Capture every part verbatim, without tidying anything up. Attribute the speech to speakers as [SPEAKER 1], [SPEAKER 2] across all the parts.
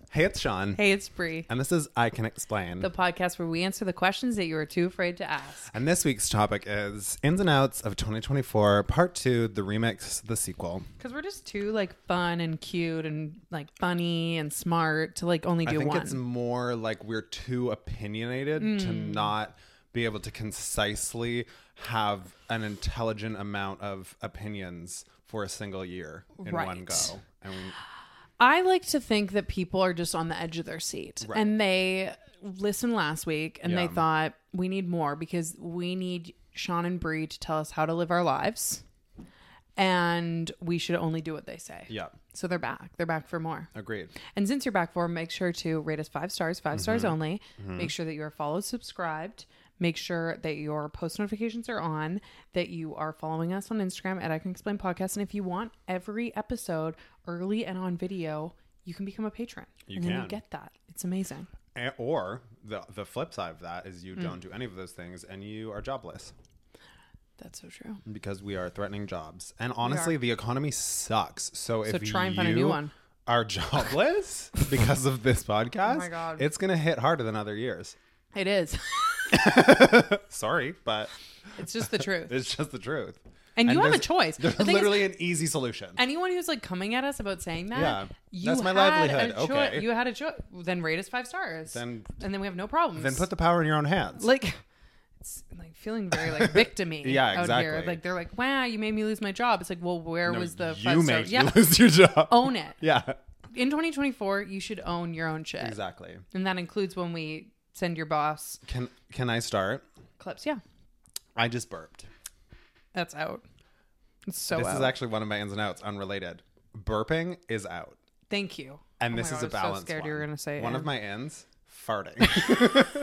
[SPEAKER 1] Hey, it's Sean.
[SPEAKER 2] Hey, it's Bree.
[SPEAKER 1] And this is I Can Explain.
[SPEAKER 2] The podcast where we answer the questions that you are too afraid to ask.
[SPEAKER 1] And this week's topic is Ins and Outs of twenty twenty-four, Part two, the remix, the sequel.
[SPEAKER 2] Because we're just too, like, fun and cute and, like, funny and smart to, like, only do
[SPEAKER 1] I think
[SPEAKER 2] one.
[SPEAKER 1] it's more like we're too opinionated mm. to not be able to concisely have an intelligent amount of opinions for a single year in
[SPEAKER 2] right.
[SPEAKER 1] one go. And we...
[SPEAKER 2] I like to think that people are just on the edge of their seat
[SPEAKER 1] right.
[SPEAKER 2] and they listened last week and
[SPEAKER 1] yeah.
[SPEAKER 2] they thought we need more because we need Sean and Bree to tell us how to live our lives and we should only do what they say.
[SPEAKER 1] Yeah.
[SPEAKER 2] So they're back. They're back for more.
[SPEAKER 1] Agreed.
[SPEAKER 2] And since you're back for, make sure to rate us five stars, five mm-hmm. stars only. Mm-hmm. Make sure that you are followed, subscribed. Make sure that your post notifications are on, that you are following us on Instagram at I Can Explain Podcast. And if you want every episode early and on video, you can become a patron.
[SPEAKER 1] You
[SPEAKER 2] and
[SPEAKER 1] can.
[SPEAKER 2] then you get that. It's amazing.
[SPEAKER 1] And, or the the flip side of that is you mm. don't do any of those things and you are jobless.
[SPEAKER 2] That's so true.
[SPEAKER 1] Because we are threatening jobs. And honestly, the economy sucks. So,
[SPEAKER 2] so
[SPEAKER 1] if
[SPEAKER 2] try and
[SPEAKER 1] you
[SPEAKER 2] find a new one.
[SPEAKER 1] are jobless because of this podcast,
[SPEAKER 2] oh my God.
[SPEAKER 1] It's going to hit harder than other years.
[SPEAKER 2] It is.
[SPEAKER 1] Sorry, but
[SPEAKER 2] it's just the truth.
[SPEAKER 1] It's just the truth.
[SPEAKER 2] And, and you have a choice.
[SPEAKER 1] There's the literally is, an easy solution.
[SPEAKER 2] Anyone who's like coming at us about saying that,
[SPEAKER 1] yeah,
[SPEAKER 2] you
[SPEAKER 1] that's my
[SPEAKER 2] had
[SPEAKER 1] livelihood.
[SPEAKER 2] A cho-
[SPEAKER 1] okay,
[SPEAKER 2] you had a choice. Then rate us five stars.
[SPEAKER 1] Then
[SPEAKER 2] and then we have no problems.
[SPEAKER 1] Then put the power in your own hands.
[SPEAKER 2] Like, it's like feeling very like victim-y.
[SPEAKER 1] Yeah, exactly.
[SPEAKER 2] Out here. Like they're like, wow, you made me lose my job. It's like, well, where
[SPEAKER 1] no,
[SPEAKER 2] was the
[SPEAKER 1] you
[SPEAKER 2] five
[SPEAKER 1] made
[SPEAKER 2] stars?
[SPEAKER 1] you
[SPEAKER 2] Yeah.
[SPEAKER 1] lose your job?
[SPEAKER 2] Own it.
[SPEAKER 1] Yeah.
[SPEAKER 2] In twenty twenty-four, you should own your own shit.
[SPEAKER 1] Exactly.
[SPEAKER 2] And that includes when we send your boss.
[SPEAKER 1] Can Can I start?
[SPEAKER 2] Clips, yeah.
[SPEAKER 1] I just burped.
[SPEAKER 2] That's out. It's so
[SPEAKER 1] This
[SPEAKER 2] out.
[SPEAKER 1] is actually one of my ins and outs, unrelated. Burping is out.
[SPEAKER 2] Thank you.
[SPEAKER 1] And
[SPEAKER 2] oh
[SPEAKER 1] this
[SPEAKER 2] God,
[SPEAKER 1] is a
[SPEAKER 2] I was
[SPEAKER 1] balance
[SPEAKER 2] so scared
[SPEAKER 1] one.
[SPEAKER 2] you were going to say
[SPEAKER 1] One
[SPEAKER 2] in.
[SPEAKER 1] of my ins, farting.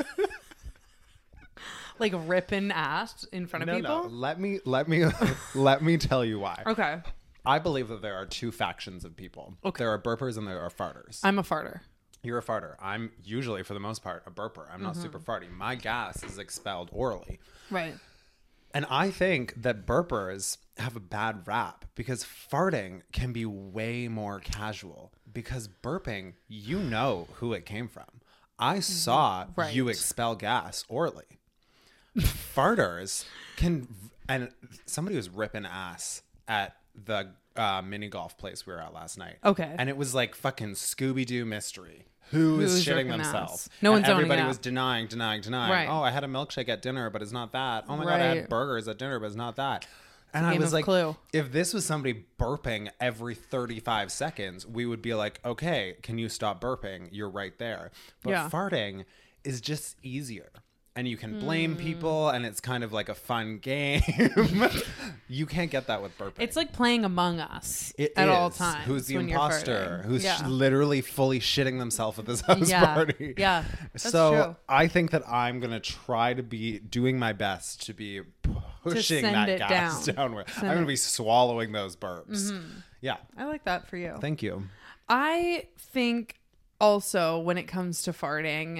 [SPEAKER 2] Like ripping ass in front of
[SPEAKER 1] no,
[SPEAKER 2] people?
[SPEAKER 1] No, let me let me let me tell you why.
[SPEAKER 2] Okay.
[SPEAKER 1] I believe that there are two factions of people.
[SPEAKER 2] Okay.
[SPEAKER 1] There are burpers and there are farters.
[SPEAKER 2] I'm a farter.
[SPEAKER 1] You're a farter. I'm usually, for the most part, a burper. I'm not mm-hmm. super farty. My gas is expelled orally.
[SPEAKER 2] Right.
[SPEAKER 1] And I think that burpers have a bad rap because farting can be way more casual. Because burping, you know who it came from. I saw
[SPEAKER 2] right.
[SPEAKER 1] you expel gas orally. Farters can, and somebody was ripping ass at the uh, mini golf place we were at last night.
[SPEAKER 2] Okay.
[SPEAKER 1] And it was like fucking Scooby-Doo mystery. Who is shitting themselves?
[SPEAKER 2] Ass. No one's
[SPEAKER 1] and everybody
[SPEAKER 2] owning it
[SPEAKER 1] was denying, denying, denying.
[SPEAKER 2] Right.
[SPEAKER 1] Oh, I had a milkshake at dinner, but it's not that. Oh my
[SPEAKER 2] right.
[SPEAKER 1] God, I had burgers at dinner, but it's not that. And
[SPEAKER 2] I
[SPEAKER 1] was like,
[SPEAKER 2] Clue.
[SPEAKER 1] If this was somebody burping every thirty-five seconds, we would be like, okay, can you stop burping? You're right there. But
[SPEAKER 2] yeah.
[SPEAKER 1] farting is just easier. And you can blame mm. people, and it's kind of like a fun game. You can't get that with burping.
[SPEAKER 2] It's like playing Among Us
[SPEAKER 1] it
[SPEAKER 2] at
[SPEAKER 1] is.
[SPEAKER 2] all times.
[SPEAKER 1] Who's the imposter? Who's
[SPEAKER 2] yeah.
[SPEAKER 1] sh- literally fully shitting themselves at this house
[SPEAKER 2] yeah.
[SPEAKER 1] party?
[SPEAKER 2] Yeah, that's
[SPEAKER 1] so
[SPEAKER 2] true.
[SPEAKER 1] I think that I'm gonna try to be doing my best to be pushing
[SPEAKER 2] to
[SPEAKER 1] that gas
[SPEAKER 2] down.
[SPEAKER 1] downward.
[SPEAKER 2] Send
[SPEAKER 1] I'm gonna
[SPEAKER 2] it.
[SPEAKER 1] be swallowing those burps.
[SPEAKER 2] Mm-hmm.
[SPEAKER 1] Yeah,
[SPEAKER 2] I like that for you.
[SPEAKER 1] Thank you.
[SPEAKER 2] I think also when it comes to farting.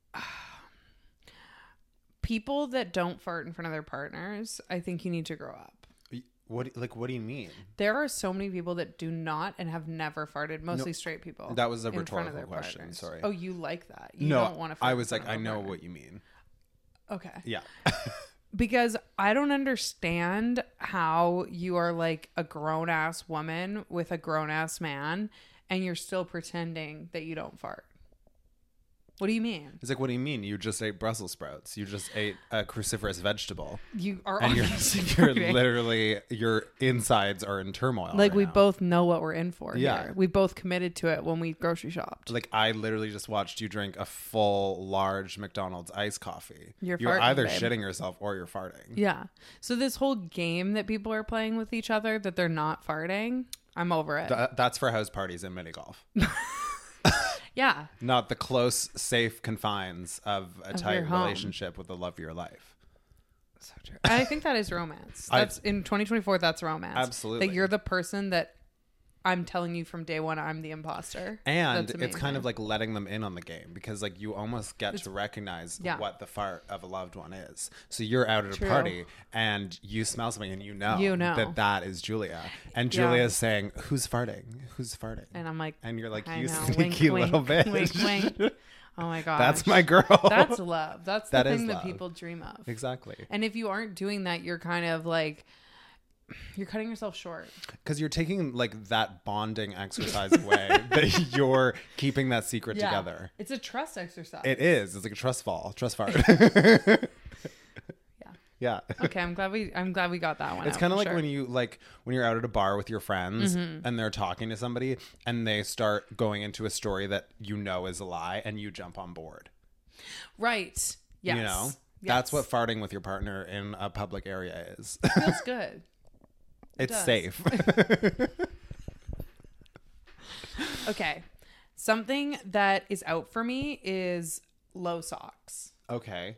[SPEAKER 2] People that don't fart in front of their partners, I think you need to grow up.
[SPEAKER 1] What like what do you mean?
[SPEAKER 2] There are so many people that do not and have never farted, mostly no, straight people.
[SPEAKER 1] That was a rhetorical question.
[SPEAKER 2] Partners.
[SPEAKER 1] Sorry.
[SPEAKER 2] Oh, you like that? You
[SPEAKER 1] no,
[SPEAKER 2] don't want to fart
[SPEAKER 1] I was like, I know
[SPEAKER 2] partner.
[SPEAKER 1] what you mean.
[SPEAKER 2] Okay.
[SPEAKER 1] Yeah.
[SPEAKER 2] Because I don't understand how you are like a grown ass woman with a grown ass man and you're still pretending that you don't fart. What do you mean?
[SPEAKER 1] It's like, what do you mean? You just ate Brussels sprouts. You just ate a cruciferous vegetable.
[SPEAKER 2] You are
[SPEAKER 1] and you're, you're literally, your insides are in turmoil.
[SPEAKER 2] Like
[SPEAKER 1] right
[SPEAKER 2] we
[SPEAKER 1] now.
[SPEAKER 2] both know what we're in for
[SPEAKER 1] yeah.
[SPEAKER 2] here. We both committed to it when we grocery shopped.
[SPEAKER 1] Like I literally just watched you drink a full, large McDonald's iced coffee.
[SPEAKER 2] You're,
[SPEAKER 1] you're
[SPEAKER 2] farting,
[SPEAKER 1] either
[SPEAKER 2] babe.
[SPEAKER 1] shitting yourself or you're farting.
[SPEAKER 2] Yeah. So this whole game that people are playing with each other that they're not farting, I'm over it.
[SPEAKER 1] Th- that's for house parties and mini golf.
[SPEAKER 2] Yeah.
[SPEAKER 1] Not the close, safe confines of a
[SPEAKER 2] of
[SPEAKER 1] tight relationship with the love of your life.
[SPEAKER 2] So true. And I think that is romance. That's I, in twenty twenty-four. That's romance.
[SPEAKER 1] Absolutely.
[SPEAKER 2] That you're the person that I'm telling you from day one, I'm the imposter.
[SPEAKER 1] And
[SPEAKER 2] That's
[SPEAKER 1] it's kind
[SPEAKER 2] amazing.
[SPEAKER 1] of like letting them in on the game because like you almost get
[SPEAKER 2] It's-
[SPEAKER 1] to recognize
[SPEAKER 2] yeah.
[SPEAKER 1] what the fart of a loved one is. So you're out at
[SPEAKER 2] True.
[SPEAKER 1] a party and you smell something and you know,
[SPEAKER 2] You know.
[SPEAKER 1] that that is Julia. And
[SPEAKER 2] Yeah.
[SPEAKER 1] Julia's saying, who's farting? Who's farting?
[SPEAKER 2] And I'm like,
[SPEAKER 1] And you're like,
[SPEAKER 2] I
[SPEAKER 1] you
[SPEAKER 2] know.
[SPEAKER 1] sneaky
[SPEAKER 2] Wink,
[SPEAKER 1] little
[SPEAKER 2] wink,
[SPEAKER 1] bitch.
[SPEAKER 2] wink, wink. Oh my god,
[SPEAKER 1] That's my girl.
[SPEAKER 2] That's love. That's the
[SPEAKER 1] That is
[SPEAKER 2] thing that
[SPEAKER 1] love.
[SPEAKER 2] people dream of.
[SPEAKER 1] Exactly.
[SPEAKER 2] And if you aren't doing that, you're kind of like, you're cutting yourself short.
[SPEAKER 1] Because you're taking like that bonding exercise away that you're keeping that secret
[SPEAKER 2] Yeah.
[SPEAKER 1] together.
[SPEAKER 2] It's a trust exercise.
[SPEAKER 1] It is. It's like a trust fall, trust fart.
[SPEAKER 2] Yeah.
[SPEAKER 1] Yeah.
[SPEAKER 2] Okay, I'm glad we I'm glad we got that one.
[SPEAKER 1] It's kind of like when you like when you're out at a bar with your friends
[SPEAKER 2] Mm-hmm.
[SPEAKER 1] and they're talking to somebody and they start going into a story that you know is a lie and you jump on board.
[SPEAKER 2] right. Yes.
[SPEAKER 1] You know?
[SPEAKER 2] Yes.
[SPEAKER 1] That's what farting with your partner in a public area is.
[SPEAKER 2] feels good.
[SPEAKER 1] It's
[SPEAKER 2] does.
[SPEAKER 1] safe.
[SPEAKER 2] Okay. Something that is out for me is low socks.
[SPEAKER 1] Okay.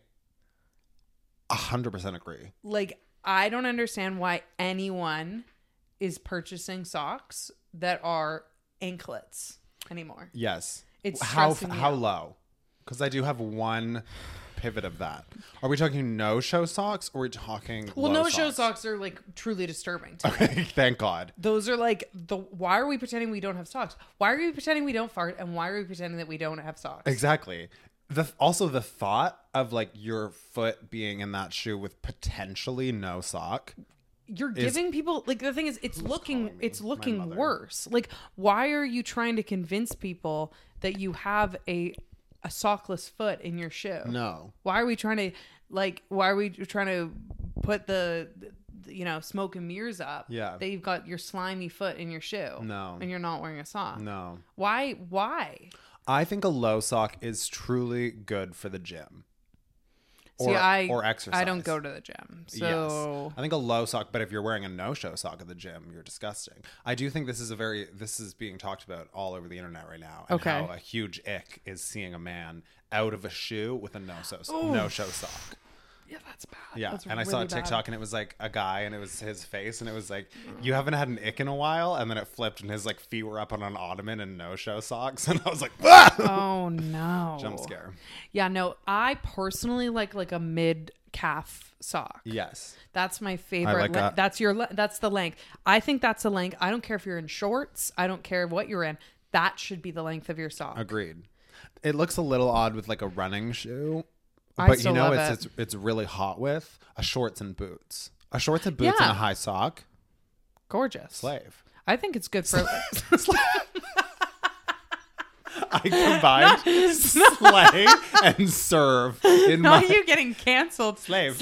[SPEAKER 1] A hundred percent agree.
[SPEAKER 2] Like, I don't understand why anyone is purchasing socks that are anklets anymore.
[SPEAKER 1] Yes.
[SPEAKER 2] It's
[SPEAKER 1] how
[SPEAKER 2] stressing me
[SPEAKER 1] how
[SPEAKER 2] out.
[SPEAKER 1] low? Because I do have one pivot of that. Are we talking no show socks or are we talking
[SPEAKER 2] Well,
[SPEAKER 1] low
[SPEAKER 2] no show socks are like truly disturbing to me.
[SPEAKER 1] Okay, thank God.
[SPEAKER 2] Those are like the why are we pretending we don't have socks? Why are we pretending we don't fart? And why are we pretending that we don't have socks?
[SPEAKER 1] Exactly. The also the thought of like your foot being in that shoe with potentially no sock.
[SPEAKER 2] You're
[SPEAKER 1] is-
[SPEAKER 2] giving people like the thing is it's looking
[SPEAKER 1] calling me?
[SPEAKER 2] it's
[SPEAKER 1] My
[SPEAKER 2] looking
[SPEAKER 1] mother.
[SPEAKER 2] worse. Like why are you trying to convince people that you have a a sockless foot in your shoe?
[SPEAKER 1] No.
[SPEAKER 2] Why are we trying to like why are we trying to put the, the you know smoke and mirrors up
[SPEAKER 1] Yeah.
[SPEAKER 2] that you've got your slimy foot in your shoe
[SPEAKER 1] No.
[SPEAKER 2] and you're not wearing a sock?
[SPEAKER 1] No.
[SPEAKER 2] Why why?
[SPEAKER 1] I think a low sock is truly good for the gym.
[SPEAKER 2] See,
[SPEAKER 1] Or,
[SPEAKER 2] I
[SPEAKER 1] or exercise.
[SPEAKER 2] I don't go to the gym. So
[SPEAKER 1] Yes. I think a low sock, but if you're wearing a no-show sock at the gym, you're disgusting. I do think this is a very this is being talked about all over the internet right now. And
[SPEAKER 2] Okay.
[SPEAKER 1] how a huge ick is seeing a man out of a shoe with a no-show no-show sock.
[SPEAKER 2] yeah, that's bad.
[SPEAKER 1] Yeah,
[SPEAKER 2] That's
[SPEAKER 1] and I saw a
[SPEAKER 2] really bad.
[SPEAKER 1] TikTok and it was like a guy and it was his face and it was like, you haven't had an ick in a while, and then it flipped and his like feet were up on an ottoman and no-show socks, and I was like, ah!
[SPEAKER 2] Oh no.
[SPEAKER 1] Jump scare.
[SPEAKER 2] Yeah, no, I personally like like a mid calf sock.
[SPEAKER 1] Yes.
[SPEAKER 2] That's my favorite.
[SPEAKER 1] like
[SPEAKER 2] le-
[SPEAKER 1] that.
[SPEAKER 2] That's your le- that's the length. I think that's the length. I don't care if you're in shorts. I don't care what you're in. That should be the length of your sock.
[SPEAKER 1] Agreed. It looks a little odd with like a running shoe.
[SPEAKER 2] I
[SPEAKER 1] But you
[SPEAKER 2] still
[SPEAKER 1] know
[SPEAKER 2] love
[SPEAKER 1] it's,
[SPEAKER 2] it.
[SPEAKER 1] it's it's really hot with a shorts and boots. A shorts and boots
[SPEAKER 2] Yeah.
[SPEAKER 1] and a high sock.
[SPEAKER 2] Gorgeous.
[SPEAKER 1] Slave.
[SPEAKER 2] I think it's good for
[SPEAKER 1] I combined slay and serve in
[SPEAKER 2] Not
[SPEAKER 1] my
[SPEAKER 2] you getting canceled.
[SPEAKER 1] slave.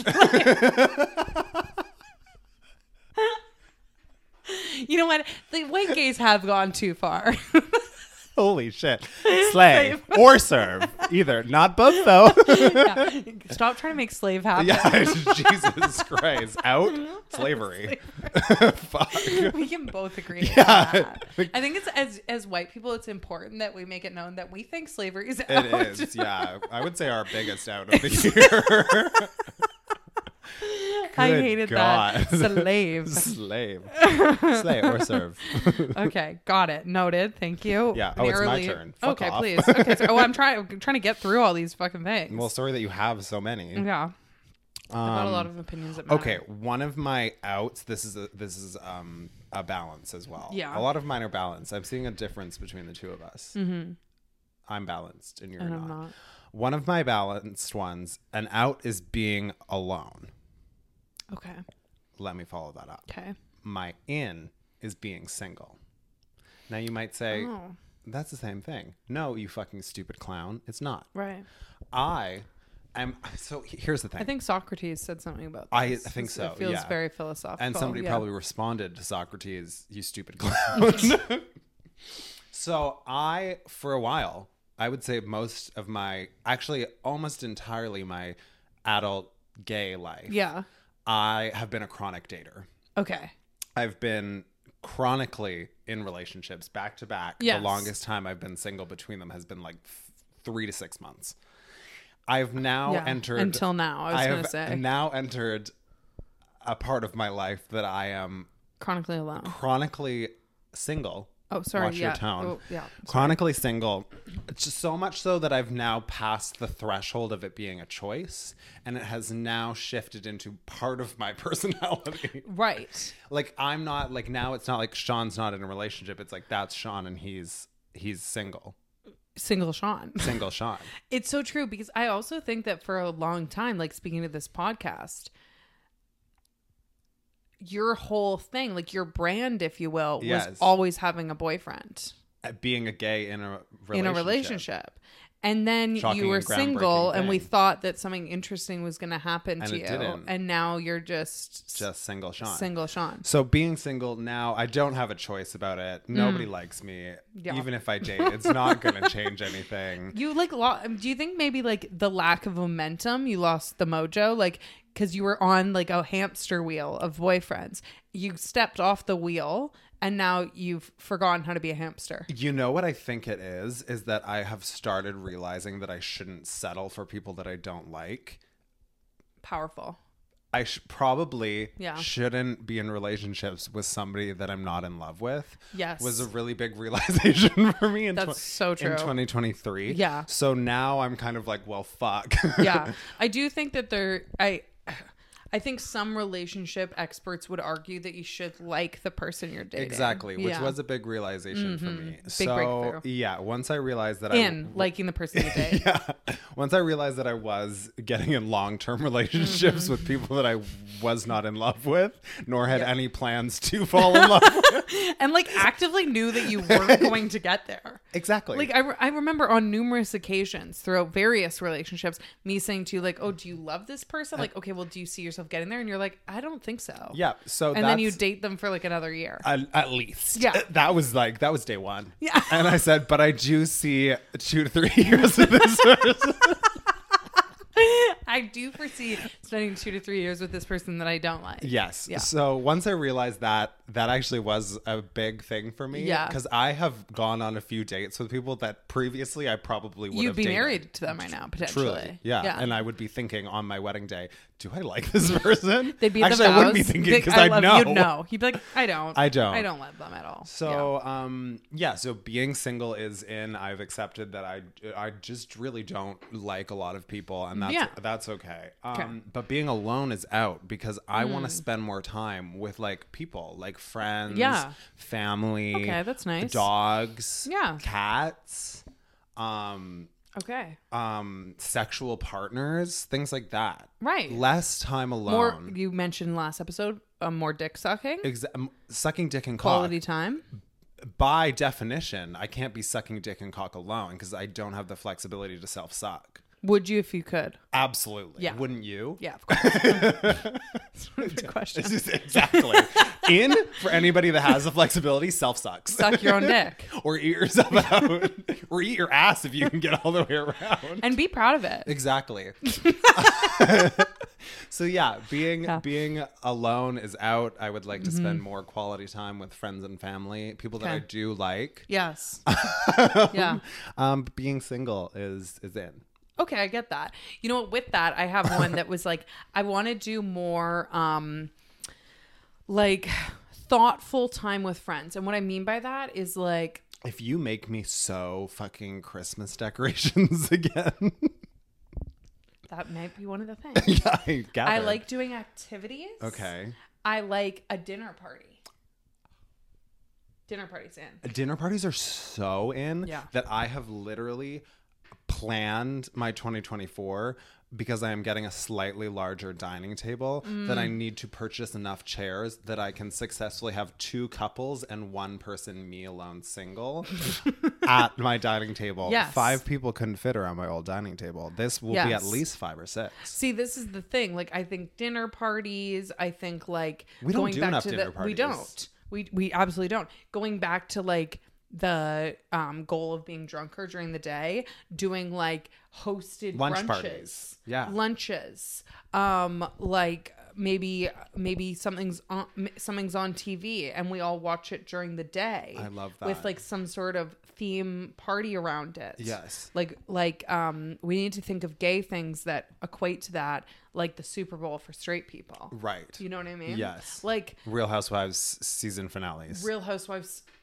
[SPEAKER 2] You know what? The white gays have gone too far.
[SPEAKER 1] Holy shit. Slay or serve. Either. Not both though.
[SPEAKER 2] Yeah. Stop trying to make slave happen.
[SPEAKER 1] Yeah, Jesus Christ. Out slavery. Fuck.
[SPEAKER 2] We can both agree.
[SPEAKER 1] Yeah.
[SPEAKER 2] That. I think it's as as white people, it's important that we make it known that we think slavery is out.
[SPEAKER 1] It is, yeah. I would say our biggest out of the year.
[SPEAKER 2] I
[SPEAKER 1] Good
[SPEAKER 2] hated
[SPEAKER 1] God.
[SPEAKER 2] that. Slave.
[SPEAKER 1] Slave. Slay or serve.
[SPEAKER 2] Okay, got it. Noted. Thank you.
[SPEAKER 1] Yeah. Oh, it's my
[SPEAKER 2] Narrowly-
[SPEAKER 1] turn. Fuck
[SPEAKER 2] okay,
[SPEAKER 1] off.
[SPEAKER 2] please. Okay. So, oh, I'm trying. I'm trying to get through all these fucking things.
[SPEAKER 1] Well, sorry that you have so many.
[SPEAKER 2] yeah. I've got a
[SPEAKER 1] Um,
[SPEAKER 2] lot of opinions. That matter.
[SPEAKER 1] Okay, one of my outs. This is a, this is um a balance as well.
[SPEAKER 2] Yeah.
[SPEAKER 1] A lot of mine are balanced. I'm seeing a difference between the two of us.
[SPEAKER 2] Mm-hmm.
[SPEAKER 1] I'm balanced and you're
[SPEAKER 2] And
[SPEAKER 1] not.
[SPEAKER 2] I'm not.
[SPEAKER 1] One of my balanced ones, an out is being alone.
[SPEAKER 2] Okay.
[SPEAKER 1] Let me follow that up.
[SPEAKER 2] Okay.
[SPEAKER 1] My in is being single. Now you might say,
[SPEAKER 2] Oh,
[SPEAKER 1] that's the same thing. No, you fucking stupid clown. It's not.
[SPEAKER 2] right.
[SPEAKER 1] I am. So here's the thing.
[SPEAKER 2] I think Socrates said something about this.
[SPEAKER 1] I- I think
[SPEAKER 2] It's-
[SPEAKER 1] so,
[SPEAKER 2] It feels
[SPEAKER 1] yeah.
[SPEAKER 2] very philosophical.
[SPEAKER 1] And somebody
[SPEAKER 2] yeah.
[SPEAKER 1] probably responded to Socrates, you stupid clown. So I, for a while, I would say most of my, actually almost entirely my adult gay life,
[SPEAKER 2] Yeah.
[SPEAKER 1] I have been a chronic dater.
[SPEAKER 2] Okay.
[SPEAKER 1] I've been chronically in relationships back to back.
[SPEAKER 2] Yes.
[SPEAKER 1] The longest time I've been single between them has been like th- three to six months. I've now
[SPEAKER 2] Yeah.
[SPEAKER 1] entered
[SPEAKER 2] Until now, I was
[SPEAKER 1] I
[SPEAKER 2] going
[SPEAKER 1] have
[SPEAKER 2] to say.
[SPEAKER 1] now entered a part of my life that I am
[SPEAKER 2] Chronically alone.
[SPEAKER 1] chronically single
[SPEAKER 2] Oh, sorry.
[SPEAKER 1] Watch
[SPEAKER 2] yeah.
[SPEAKER 1] your tone.
[SPEAKER 2] Oh, yeah.
[SPEAKER 1] Chronically single. It's just so much so that I've now passed the threshold of it being a choice, and it has now shifted into part of my personality.
[SPEAKER 2] Right.
[SPEAKER 1] Like I'm not like now it's not like Sean's not in a relationship. It's like that's Sean and he's he's single.
[SPEAKER 2] Single Sean.
[SPEAKER 1] Single Sean.
[SPEAKER 2] It's so true because I also think that for a long time, like speaking of this podcast, your whole thing, like your brand, if you will, was
[SPEAKER 1] Yes.
[SPEAKER 2] always having a boyfriend
[SPEAKER 1] At being a gay in a relationship.
[SPEAKER 2] in a relationship. And then
[SPEAKER 1] Shocking
[SPEAKER 2] you were
[SPEAKER 1] and groundbreaking
[SPEAKER 2] single and we
[SPEAKER 1] thing.
[SPEAKER 2] thought that something interesting was going to happen
[SPEAKER 1] And
[SPEAKER 2] to
[SPEAKER 1] it
[SPEAKER 2] you.
[SPEAKER 1] didn't.
[SPEAKER 2] And now you're just,
[SPEAKER 1] Just single Sean.
[SPEAKER 2] single Sean.
[SPEAKER 1] So being single now, I don't have a choice about it. Nobody likes me.
[SPEAKER 2] Mm. Yeah.
[SPEAKER 1] Even if I date, it's not going to change anything.
[SPEAKER 2] You like, lo- do you think maybe like the lack of momentum, you lost the mojo? Like, because you were on like a hamster wheel of boyfriends. You stepped off the wheel and now you've forgotten how to be a hamster.
[SPEAKER 1] You know what I think it is? Is that I have started realizing that I shouldn't settle for people that I don't like.
[SPEAKER 2] Powerful.
[SPEAKER 1] I sh- probably
[SPEAKER 2] Yeah.
[SPEAKER 1] shouldn't be in relationships with somebody that I'm not in love with.
[SPEAKER 2] Yes.
[SPEAKER 1] Was a really big realization for me in,
[SPEAKER 2] That's
[SPEAKER 1] tw-
[SPEAKER 2] so true.
[SPEAKER 1] in twenty twenty-three.
[SPEAKER 2] Yeah.
[SPEAKER 1] So now I'm kind of like, well, fuck.
[SPEAKER 2] Yeah. I do think that there, I, I think some relationship experts would argue that you should like the person you're dating.
[SPEAKER 1] Exactly, which
[SPEAKER 2] Yeah.
[SPEAKER 1] was a big realization for me.
[SPEAKER 2] Big
[SPEAKER 1] so
[SPEAKER 2] breakthrough.
[SPEAKER 1] yeah, once I realized that
[SPEAKER 2] in
[SPEAKER 1] I
[SPEAKER 2] liking the person you date.
[SPEAKER 1] yeah, once I realized that I was getting in long-term relationships
[SPEAKER 2] Mm-hmm.
[SPEAKER 1] with people that I was not in love with, nor had any plans to fall in love with.
[SPEAKER 2] And like actively knew that you weren't going to get there.
[SPEAKER 1] Exactly.
[SPEAKER 2] Like I, re- I remember on numerous occasions throughout various relationships, me saying to you like, "Oh, do you love this person?" Like, okay, well, do you see yourself getting there? And you're like, "I don't think so."
[SPEAKER 1] yeah. So
[SPEAKER 2] And
[SPEAKER 1] that's,
[SPEAKER 2] then you date them for like another year.
[SPEAKER 1] at, at least.
[SPEAKER 2] Yeah.
[SPEAKER 1] That was like that was day one.
[SPEAKER 2] Yeah.
[SPEAKER 1] And I said, but I do see two to three years of this person.
[SPEAKER 2] I do foresee spending two to three years with this person that I don't like.
[SPEAKER 1] Yes.
[SPEAKER 2] Yeah.
[SPEAKER 1] So once I realized that, that actually was a big thing for me.
[SPEAKER 2] Yeah.
[SPEAKER 1] Because I have gone on a few dates with people that previously I probably would
[SPEAKER 2] You'd
[SPEAKER 1] have
[SPEAKER 2] be
[SPEAKER 1] dated.
[SPEAKER 2] married to them right now, potentially.
[SPEAKER 1] Truly. Yeah.
[SPEAKER 2] Yeah.
[SPEAKER 1] And I would be thinking on my wedding day, do I like this person?
[SPEAKER 2] They'd be at
[SPEAKER 1] actually,
[SPEAKER 2] the
[SPEAKER 1] I wouldn't be
[SPEAKER 2] vows.
[SPEAKER 1] thinking
[SPEAKER 2] They-
[SPEAKER 1] because
[SPEAKER 2] I
[SPEAKER 1] I'd
[SPEAKER 2] love-
[SPEAKER 1] know.
[SPEAKER 2] You'd know. You'd be like, I don't.
[SPEAKER 1] I don't.
[SPEAKER 2] I don't love them at all.
[SPEAKER 1] So, um, yeah, so being single is in. I've accepted that I, I just really don't like a lot of people, and that's
[SPEAKER 2] Yeah.
[SPEAKER 1] that's okay. Um,
[SPEAKER 2] Okay.
[SPEAKER 1] But being alone is out because I want to spend more time with like people, like friends,
[SPEAKER 2] Yeah.
[SPEAKER 1] family.
[SPEAKER 2] Okay, that's nice.
[SPEAKER 1] Dogs,
[SPEAKER 2] Yeah.
[SPEAKER 1] cats, um,
[SPEAKER 2] Okay.
[SPEAKER 1] um, sexual partners, things like that.
[SPEAKER 2] Right.
[SPEAKER 1] Less time alone.
[SPEAKER 2] More, you mentioned last episode, uh, more dick sucking.
[SPEAKER 1] Exa- um, sucking dick and cock.
[SPEAKER 2] Quality time.
[SPEAKER 1] By definition, I can't be sucking dick and cock alone because I don't have the flexibility to self suck.
[SPEAKER 2] Would you if you could?
[SPEAKER 1] Absolutely.
[SPEAKER 2] Yeah.
[SPEAKER 1] Wouldn't you?
[SPEAKER 2] Yeah, of course. That's a good question.
[SPEAKER 1] This is exactly. In for anybody that has the flexibility, self sucks.
[SPEAKER 2] Suck your own dick.
[SPEAKER 1] Or eat yourself out. Or eat your ass if you can get all the way around.
[SPEAKER 2] And be proud of it.
[SPEAKER 1] Exactly. So yeah, being
[SPEAKER 2] Yeah.
[SPEAKER 1] being alone is out. I would like to spend more quality time with friends and family, people that I
[SPEAKER 2] Okay.
[SPEAKER 1] do like.
[SPEAKER 2] Yes. Yeah.
[SPEAKER 1] Um, being single is is in.
[SPEAKER 2] Okay, I get that. You know what? With that, I have one that was like, I want to do more, um, like thoughtful time with friends. And what I mean by that is like,
[SPEAKER 1] If you make me so fucking Christmas decorations again,
[SPEAKER 2] that might be one of the things.
[SPEAKER 1] yeah, I gather.
[SPEAKER 2] I like doing activities.
[SPEAKER 1] Okay.
[SPEAKER 2] I like a dinner party. Dinner party's in.
[SPEAKER 1] Dinner parties are so in
[SPEAKER 2] Yeah.
[SPEAKER 1] that I have literally planned my twenty twenty-four because I am getting a slightly larger dining table that I need to purchase enough chairs that I can successfully have two couples and one person, me alone, single, at my dining table.
[SPEAKER 2] Yes.
[SPEAKER 1] Five people couldn't fit around my old dining table. This will be at
[SPEAKER 2] Yes.
[SPEAKER 1] least five or six.
[SPEAKER 2] See, this is the thing. Like, I think dinner parties. I think like
[SPEAKER 1] We don't
[SPEAKER 2] going
[SPEAKER 1] do
[SPEAKER 2] back
[SPEAKER 1] enough
[SPEAKER 2] to
[SPEAKER 1] dinner
[SPEAKER 2] the,
[SPEAKER 1] parties.
[SPEAKER 2] We don't. We we absolutely don't. Going back to like the um, goal of being drunker during the day, doing like hosted
[SPEAKER 1] Lunch
[SPEAKER 2] brunches,
[SPEAKER 1] parties. Yeah.
[SPEAKER 2] lunches. Um, like maybe maybe something's on something's on T V and we all watch it during the day.
[SPEAKER 1] I love
[SPEAKER 2] with
[SPEAKER 1] that.
[SPEAKER 2] like some sort of theme party around it.
[SPEAKER 1] Yes.
[SPEAKER 2] Like like um we need to think of gay things that equate to that, like the Super Bowl for straight people.
[SPEAKER 1] Right.
[SPEAKER 2] You know what I mean?
[SPEAKER 1] Yes.
[SPEAKER 2] Like
[SPEAKER 1] Real Housewives season finales.
[SPEAKER 2] Real Housewives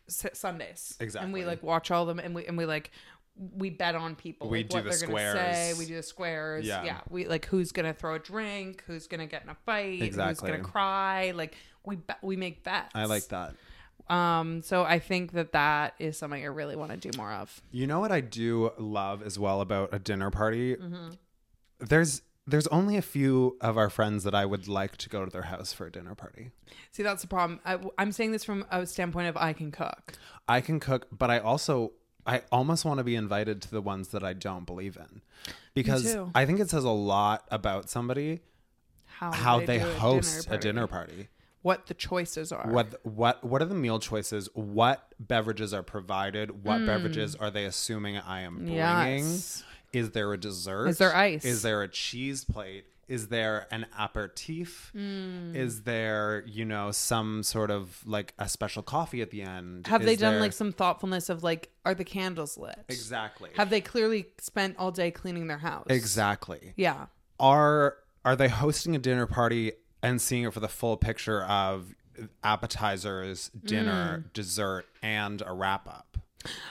[SPEAKER 2] S- Sundays.
[SPEAKER 1] Exactly.
[SPEAKER 2] And we like watch all of them, and we and we like we bet on people.
[SPEAKER 1] We
[SPEAKER 2] like,
[SPEAKER 1] do
[SPEAKER 2] what
[SPEAKER 1] the
[SPEAKER 2] they're
[SPEAKER 1] squares.
[SPEAKER 2] gonna say. We do the squares.
[SPEAKER 1] Yeah.
[SPEAKER 2] yeah. We like who's gonna throw a drink, who's gonna get in a fight,
[SPEAKER 1] Exactly.
[SPEAKER 2] who's gonna cry. Like we be- we make bets.
[SPEAKER 1] I like that.
[SPEAKER 2] Um, so I think that that is something I really want to do more of.
[SPEAKER 1] You know what I do love as well about a dinner party?
[SPEAKER 2] Mm-hmm.
[SPEAKER 1] There's there's only a few of our friends that I would like to go to their house for a dinner party.
[SPEAKER 2] See, that's the problem. I, I'm saying this from a standpoint of I can cook.
[SPEAKER 1] I can cook, but I also I almost want to be invited to the ones that I don't believe in, because
[SPEAKER 2] too.
[SPEAKER 1] I think it says a lot about somebody
[SPEAKER 2] How,
[SPEAKER 1] how they
[SPEAKER 2] do a
[SPEAKER 1] host
[SPEAKER 2] dinner
[SPEAKER 1] a dinner party.
[SPEAKER 2] What the choices are.
[SPEAKER 1] What what what are the meal choices? What beverages are provided? What beverages are they assuming I am bringing?
[SPEAKER 2] Yes.
[SPEAKER 1] Is there a dessert?
[SPEAKER 2] Is there ice?
[SPEAKER 1] Is there a cheese plate? Is there an aperitif? Is there, you know, some sort of like a special coffee at the end?
[SPEAKER 2] Have
[SPEAKER 1] Is
[SPEAKER 2] they done
[SPEAKER 1] there-
[SPEAKER 2] like some thoughtfulness of like, are the candles lit?
[SPEAKER 1] Exactly.
[SPEAKER 2] Have they clearly spent all day cleaning their house?
[SPEAKER 1] Exactly.
[SPEAKER 2] Yeah.
[SPEAKER 1] Are are they hosting a dinner party and seeing it for the full picture of appetizers, dinner,
[SPEAKER 2] Mm.
[SPEAKER 1] dessert, and a wrap up?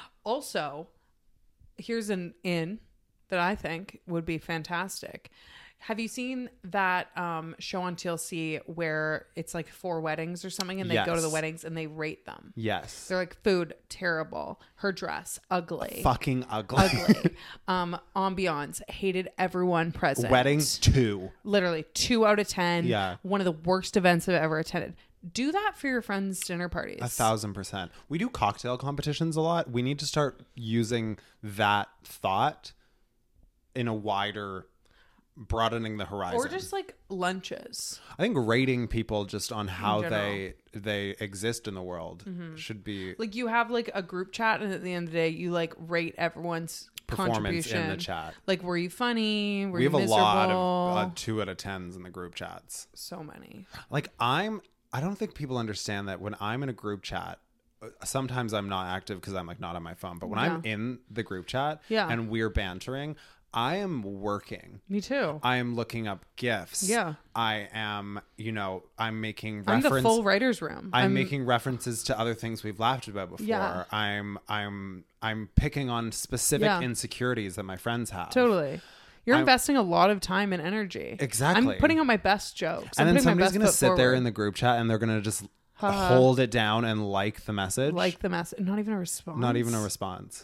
[SPEAKER 2] Also, here's an in that I think would be fantastic. Have you seen that um, show on T L C where it's like four weddings or something, and they go to the
[SPEAKER 1] Yes.
[SPEAKER 2] weddings and they rate them?
[SPEAKER 1] Yes.
[SPEAKER 2] They're like, food terrible, her dress ugly,
[SPEAKER 1] Fucking ugly.
[SPEAKER 2] ugly, um, ambiance, hated everyone present.
[SPEAKER 1] Weddings two.
[SPEAKER 2] Literally two out of ten.
[SPEAKER 1] Yeah.
[SPEAKER 2] One of the worst events I've ever attended. Do that for your friends' dinner parties.
[SPEAKER 1] A thousand percent. We do cocktail competitions a lot. We need to start using that thought in a wider, broadening the horizon.
[SPEAKER 2] Or just like lunches.
[SPEAKER 1] I think rating people just on how
[SPEAKER 2] general.
[SPEAKER 1] they they exist in the world
[SPEAKER 2] Mm-hmm.
[SPEAKER 1] should be
[SPEAKER 2] Like you have like a group chat, and at the end of the day, you like rate everyone's
[SPEAKER 1] performance
[SPEAKER 2] contribution
[SPEAKER 1] in the chat.
[SPEAKER 2] Like, were you funny? Were
[SPEAKER 1] We
[SPEAKER 2] you
[SPEAKER 1] have a
[SPEAKER 2] miserable?
[SPEAKER 1] lot of uh, two out of tens in the group chats.
[SPEAKER 2] So many.
[SPEAKER 1] Like I'm, I don't think people understand that when I'm in a group chat, uh, sometimes I'm not active because I'm like not on my phone. But when I'm
[SPEAKER 2] Yeah.
[SPEAKER 1] in the group chat
[SPEAKER 2] Yeah.
[SPEAKER 1] and we're bantering, I am working.
[SPEAKER 2] Me too.
[SPEAKER 1] I am looking up gifs.
[SPEAKER 2] Yeah.
[SPEAKER 1] I am, you know, I'm making
[SPEAKER 2] I'm
[SPEAKER 1] reference.
[SPEAKER 2] the full writer's room.
[SPEAKER 1] I'm, making references to other things we've laughed about before.
[SPEAKER 2] Yeah.
[SPEAKER 1] I'm I'm I'm picking on specific
[SPEAKER 2] Yeah.
[SPEAKER 1] insecurities that my friends have.
[SPEAKER 2] Totally. You're
[SPEAKER 1] I'm-
[SPEAKER 2] investing a lot of time and energy.
[SPEAKER 1] Exactly.
[SPEAKER 2] I'm putting out my best jokes.
[SPEAKER 1] And
[SPEAKER 2] I'm
[SPEAKER 1] then
[SPEAKER 2] putting my
[SPEAKER 1] somebody's
[SPEAKER 2] best
[SPEAKER 1] gonna
[SPEAKER 2] foot
[SPEAKER 1] sit there
[SPEAKER 2] forward.
[SPEAKER 1] in the group chat and they're gonna just
[SPEAKER 2] Ha.
[SPEAKER 1] hold it down and like the message.
[SPEAKER 2] like the mess. Not even a response.
[SPEAKER 1] not even a response.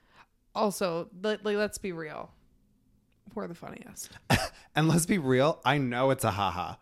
[SPEAKER 2] Also, let, like, let's be real. We're the funniest.
[SPEAKER 1] And let's be real, I know it's a haha.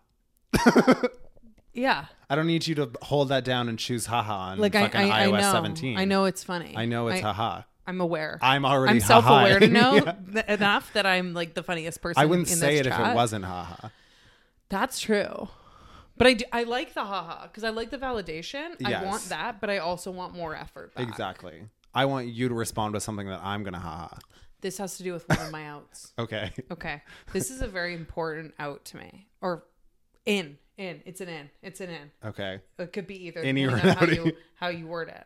[SPEAKER 2] Yeah.
[SPEAKER 1] I don't need you to hold that down and choose haha on
[SPEAKER 2] Like I,
[SPEAKER 1] fucking
[SPEAKER 2] I, I
[SPEAKER 1] iOS
[SPEAKER 2] know.
[SPEAKER 1] seventeen.
[SPEAKER 2] I know it's funny.
[SPEAKER 1] I know it's
[SPEAKER 2] I,
[SPEAKER 1] haha.
[SPEAKER 2] I'm aware.
[SPEAKER 1] I'm already
[SPEAKER 2] I'm
[SPEAKER 1] ha-ha.
[SPEAKER 2] self-aware to know
[SPEAKER 1] Yeah.
[SPEAKER 2] th- enough that I'm like the funniest person.
[SPEAKER 1] I wouldn't
[SPEAKER 2] in
[SPEAKER 1] say
[SPEAKER 2] this
[SPEAKER 1] it if
[SPEAKER 2] chat.
[SPEAKER 1] it wasn't haha.
[SPEAKER 2] That's true. But I, do, I like the haha because I like the validation. I
[SPEAKER 1] Yes.
[SPEAKER 2] want that, but I also want more effort back.
[SPEAKER 1] Exactly. I want you to respond with something that I'm gonna haha.
[SPEAKER 2] This has to do with one of my outs.
[SPEAKER 1] Okay.
[SPEAKER 2] Okay. This is a very important out to me. Or in. In. It's an in. It's an in.
[SPEAKER 1] Okay.
[SPEAKER 2] It could be either
[SPEAKER 1] In
[SPEAKER 2] depending
[SPEAKER 1] or
[SPEAKER 2] on how
[SPEAKER 1] outie.
[SPEAKER 2] you how you word it.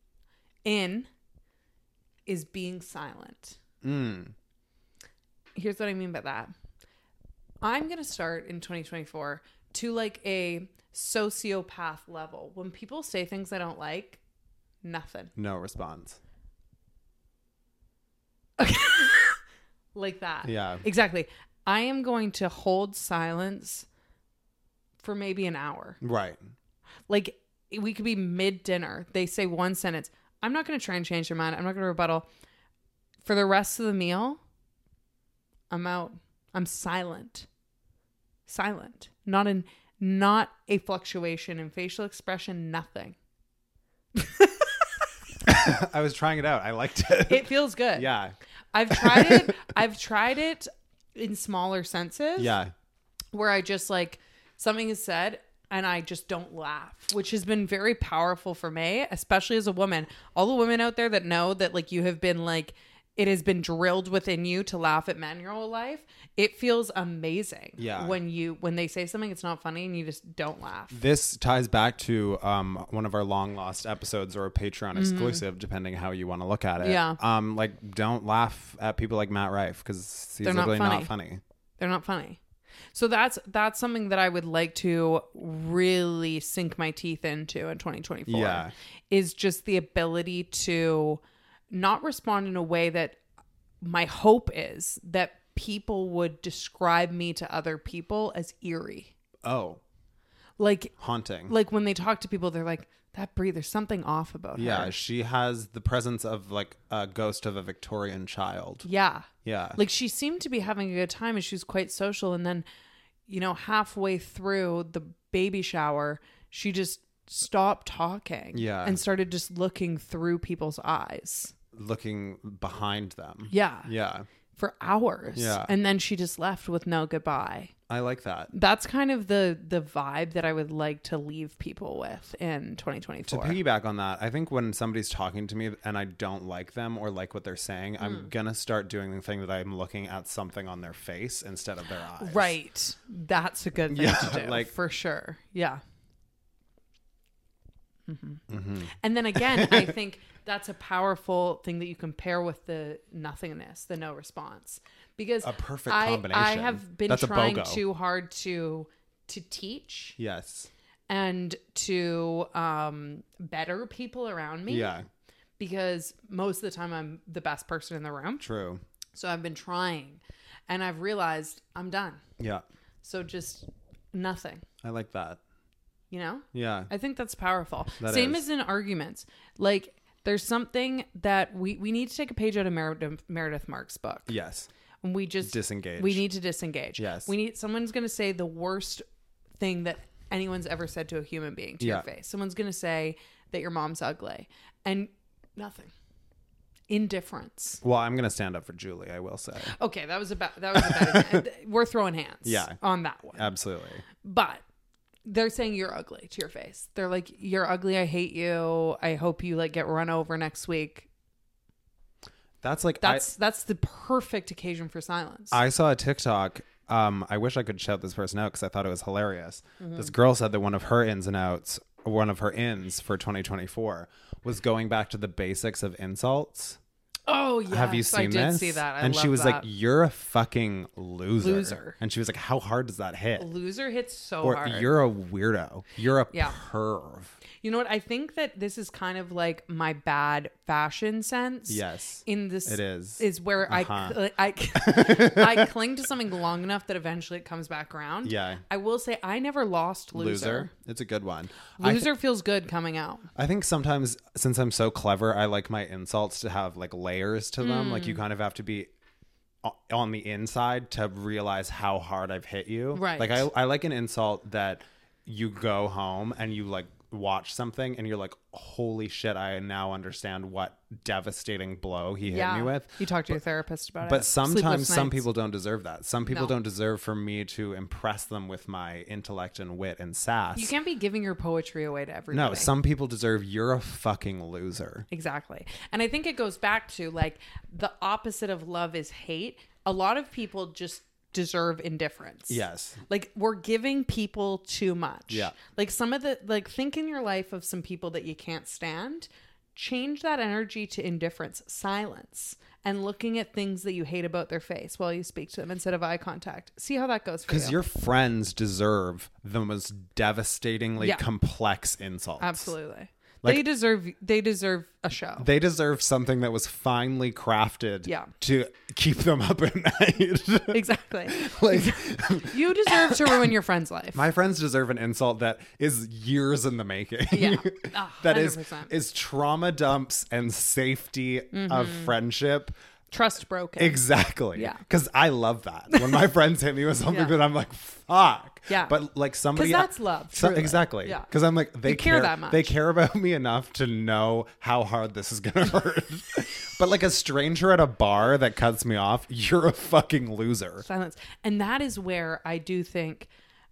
[SPEAKER 2] In is being silent.
[SPEAKER 1] Mm.
[SPEAKER 2] Here's what I mean by that. I'm gonna start in twenty twenty-four to like a sociopath level. When people say things I don't like, nothing.
[SPEAKER 1] No response.
[SPEAKER 2] Like that.
[SPEAKER 1] Yeah.
[SPEAKER 2] Exactly. I am going to hold silence for maybe an hour.
[SPEAKER 1] Right.
[SPEAKER 2] Like we could be mid dinner. They say one sentence. I'm not going to try and change their mind. I'm not going to rebuttal. For the rest of the meal, I'm out. I'm silent. Silent. Not in not a fluctuation in facial expression, nothing.
[SPEAKER 1] I was trying it out. I liked it.
[SPEAKER 2] It feels good.
[SPEAKER 1] Yeah.
[SPEAKER 2] I've tried it. I've tried it in smaller senses.
[SPEAKER 1] Yeah.
[SPEAKER 2] Where I just like something is said and I just don't laugh, which has been very powerful for me, especially as a woman. All the women out there that know that like you have been like, it has been drilled within you to laugh at men your whole life. It feels amazing.
[SPEAKER 1] Yeah.
[SPEAKER 2] When you, when they say something, it's not funny and you just don't laugh.
[SPEAKER 1] This ties back to um, one of our long lost episodes or a Patreon exclusive, depending how you want to look at it.
[SPEAKER 2] Mm-hmm. Yeah.
[SPEAKER 1] Um, like don't laugh at people like Matt Rife because he's
[SPEAKER 2] They're not
[SPEAKER 1] really
[SPEAKER 2] funny.
[SPEAKER 1] not funny.
[SPEAKER 2] They're not funny. So that's that's something that I would like to really sink my teeth into in twenty twenty-four.
[SPEAKER 1] Yeah.
[SPEAKER 2] Is just the ability to not respond in a way that my hope is that people would describe me to other people as eerie.
[SPEAKER 1] Oh.
[SPEAKER 2] Like
[SPEAKER 1] Haunting.
[SPEAKER 2] Like when they talk to people, they're like, that Brie, there's something off about her.
[SPEAKER 1] Yeah, she has the presence of like a ghost of a Victorian child.
[SPEAKER 2] Yeah.
[SPEAKER 1] Yeah.
[SPEAKER 2] Like she seemed to be having a good time and she was quite social. And then, you know, halfway through the baby shower, she just stopped talking.
[SPEAKER 1] Yeah.
[SPEAKER 2] And started just looking through people's eyes.
[SPEAKER 1] Looking behind them.
[SPEAKER 2] Yeah.
[SPEAKER 1] Yeah.
[SPEAKER 2] For hours.
[SPEAKER 1] Yeah.
[SPEAKER 2] And then she just left with no goodbye.
[SPEAKER 1] I like that.
[SPEAKER 2] That's kind of the the vibe that I would like to leave people with in twenty
[SPEAKER 1] To
[SPEAKER 2] twenty-four.
[SPEAKER 1] piggyback on that, I think when somebody's talking to me and I don't like them or like what they're saying,
[SPEAKER 2] Mm.
[SPEAKER 1] I'm going to start doing the thing that I'm looking at something on their face instead of their eyes.
[SPEAKER 2] Right. That's a good thing
[SPEAKER 1] Yeah,
[SPEAKER 2] to do.
[SPEAKER 1] like-
[SPEAKER 2] for sure. Yeah. Mm-hmm.
[SPEAKER 1] Mm-hmm.
[SPEAKER 2] And then again, I think that's a powerful thing that you can pair with the nothingness, the no response. Because
[SPEAKER 1] A perfect
[SPEAKER 2] I,
[SPEAKER 1] combination.
[SPEAKER 2] I have been
[SPEAKER 1] That's a
[SPEAKER 2] trying
[SPEAKER 1] BOGO.
[SPEAKER 2] too hard to to teach
[SPEAKER 1] Yes.
[SPEAKER 2] and to um, better people around me.
[SPEAKER 1] Yeah.
[SPEAKER 2] Because most of the time I'm the best person in the room.
[SPEAKER 1] True.
[SPEAKER 2] So I've been trying and I've realized I'm done.
[SPEAKER 1] Yeah.
[SPEAKER 2] So just nothing,
[SPEAKER 1] I like that.
[SPEAKER 2] you know?
[SPEAKER 1] Yeah.
[SPEAKER 2] I think that's powerful.
[SPEAKER 1] That
[SPEAKER 2] Same
[SPEAKER 1] is.
[SPEAKER 2] as in arguments. Like there's something that we, we need to take a page out of Meredith, Meredith Marks' book.
[SPEAKER 1] Yes.
[SPEAKER 2] And we just
[SPEAKER 1] Disengage.
[SPEAKER 2] We need to disengage.
[SPEAKER 1] Yes.
[SPEAKER 2] We need someone's going to say the worst thing that anyone's ever said to a human being to
[SPEAKER 1] Yeah.
[SPEAKER 2] your face. Someone's going to say that your mom's ugly and nothing. Indifference.
[SPEAKER 1] Well, I'm going to stand up for Julie, I will say.
[SPEAKER 2] Okay, that was about that was about we're throwing hands
[SPEAKER 1] Yeah.
[SPEAKER 2] on that one.
[SPEAKER 1] Absolutely.
[SPEAKER 2] But they're saying you're ugly to your face. They're like, you're ugly. I hate you. I hope you like get run over next week.
[SPEAKER 1] That's like
[SPEAKER 2] That's that's the perfect occasion for silence.
[SPEAKER 1] I, I saw a TikTok. Um, I wish I could shout this person out because I thought it was hilarious.
[SPEAKER 2] Mm-hmm.
[SPEAKER 1] This girl said that one of her ins and outs, one of her ins for twenty twenty-four was going back to the basics of insults.
[SPEAKER 2] oh yeah,
[SPEAKER 1] Have you seen
[SPEAKER 2] I did
[SPEAKER 1] this?
[SPEAKER 2] see that. I
[SPEAKER 1] and she
[SPEAKER 2] love
[SPEAKER 1] was
[SPEAKER 2] that.
[SPEAKER 1] like, "You're a fucking loser."
[SPEAKER 2] Loser.
[SPEAKER 1] And she was like, "How hard does that hit?"
[SPEAKER 2] loser hits so
[SPEAKER 1] Or
[SPEAKER 2] hard.
[SPEAKER 1] you're a weirdo. You're a
[SPEAKER 2] Yeah.
[SPEAKER 1] perv.
[SPEAKER 2] You know what? I think that this is kind of like my bad fashion sense.
[SPEAKER 1] Yes.
[SPEAKER 2] In this,
[SPEAKER 1] It is.
[SPEAKER 2] is where
[SPEAKER 1] Uh-huh.
[SPEAKER 2] I I I cling to something long enough that eventually it comes back around.
[SPEAKER 1] Yeah.
[SPEAKER 2] I will say I never lost loser.
[SPEAKER 1] Loser. It's a good one. I
[SPEAKER 2] Loser feels good coming out.
[SPEAKER 1] I think sometimes since I'm so clever, I like my insults to have like layers to them.
[SPEAKER 2] Mm.
[SPEAKER 1] Like you kind of have to be o- on the inside to realize how hard I've hit you.
[SPEAKER 2] Right.
[SPEAKER 1] Like I, I like an insult that you go home and you like watch something and you're like, holy shit, I now understand what devastating blow he
[SPEAKER 2] Yeah.
[SPEAKER 1] hit me with.
[SPEAKER 2] You talk to your therapist about it.
[SPEAKER 1] But sometimes
[SPEAKER 2] Sleepless
[SPEAKER 1] some
[SPEAKER 2] nights.
[SPEAKER 1] people don't deserve that. Some people
[SPEAKER 2] No.
[SPEAKER 1] don't deserve for me to impress them with my intellect and wit and sass.
[SPEAKER 2] You can't be giving your poetry away to everybody.
[SPEAKER 1] No, some people deserve you're a fucking loser.
[SPEAKER 2] Exactly. And I think it goes back to like the opposite of love is hate. A lot of people just deserve indifference.
[SPEAKER 1] Yes.
[SPEAKER 2] Like we're giving people too much.
[SPEAKER 1] Yeah.
[SPEAKER 2] Like some of the like think in your life of some people that you can't stand. Change that energy to indifference, silence, and looking at things that you hate about their face while you speak to them instead of eye contact. See how that goes for you.
[SPEAKER 1] Because your friends deserve the most devastatingly
[SPEAKER 2] Yeah.
[SPEAKER 1] complex insults.
[SPEAKER 2] Absolutely.
[SPEAKER 1] Like-
[SPEAKER 2] they deserve they deserve a show.
[SPEAKER 1] They deserve something that was finely crafted
[SPEAKER 2] Yeah.
[SPEAKER 1] to keep them up at night.
[SPEAKER 2] Exactly.
[SPEAKER 1] Like
[SPEAKER 2] You deserve to ruin your friend's life.
[SPEAKER 1] my friends deserve an insult that is years in the making.
[SPEAKER 2] Yeah. Ah,
[SPEAKER 1] that is
[SPEAKER 2] one hundred percent.
[SPEAKER 1] is trauma dumps and safety of friendship.
[SPEAKER 2] Trust broken.
[SPEAKER 1] Exactly.
[SPEAKER 2] Yeah.
[SPEAKER 1] Because I love that. When my friends hit me with something
[SPEAKER 2] Yeah.
[SPEAKER 1] that I'm like, fuck.
[SPEAKER 2] Yeah.
[SPEAKER 1] But like somebody.
[SPEAKER 2] 'Cause that's love,
[SPEAKER 1] So,
[SPEAKER 2] truly.
[SPEAKER 1] exactly.
[SPEAKER 2] Yeah.
[SPEAKER 1] Because I'm like, they
[SPEAKER 2] You care that much.
[SPEAKER 1] They care about me enough to know how hard this is going to hurt. But like a stranger at a bar that cuts me off, you're a fucking loser.
[SPEAKER 2] Silence. And that is where I do think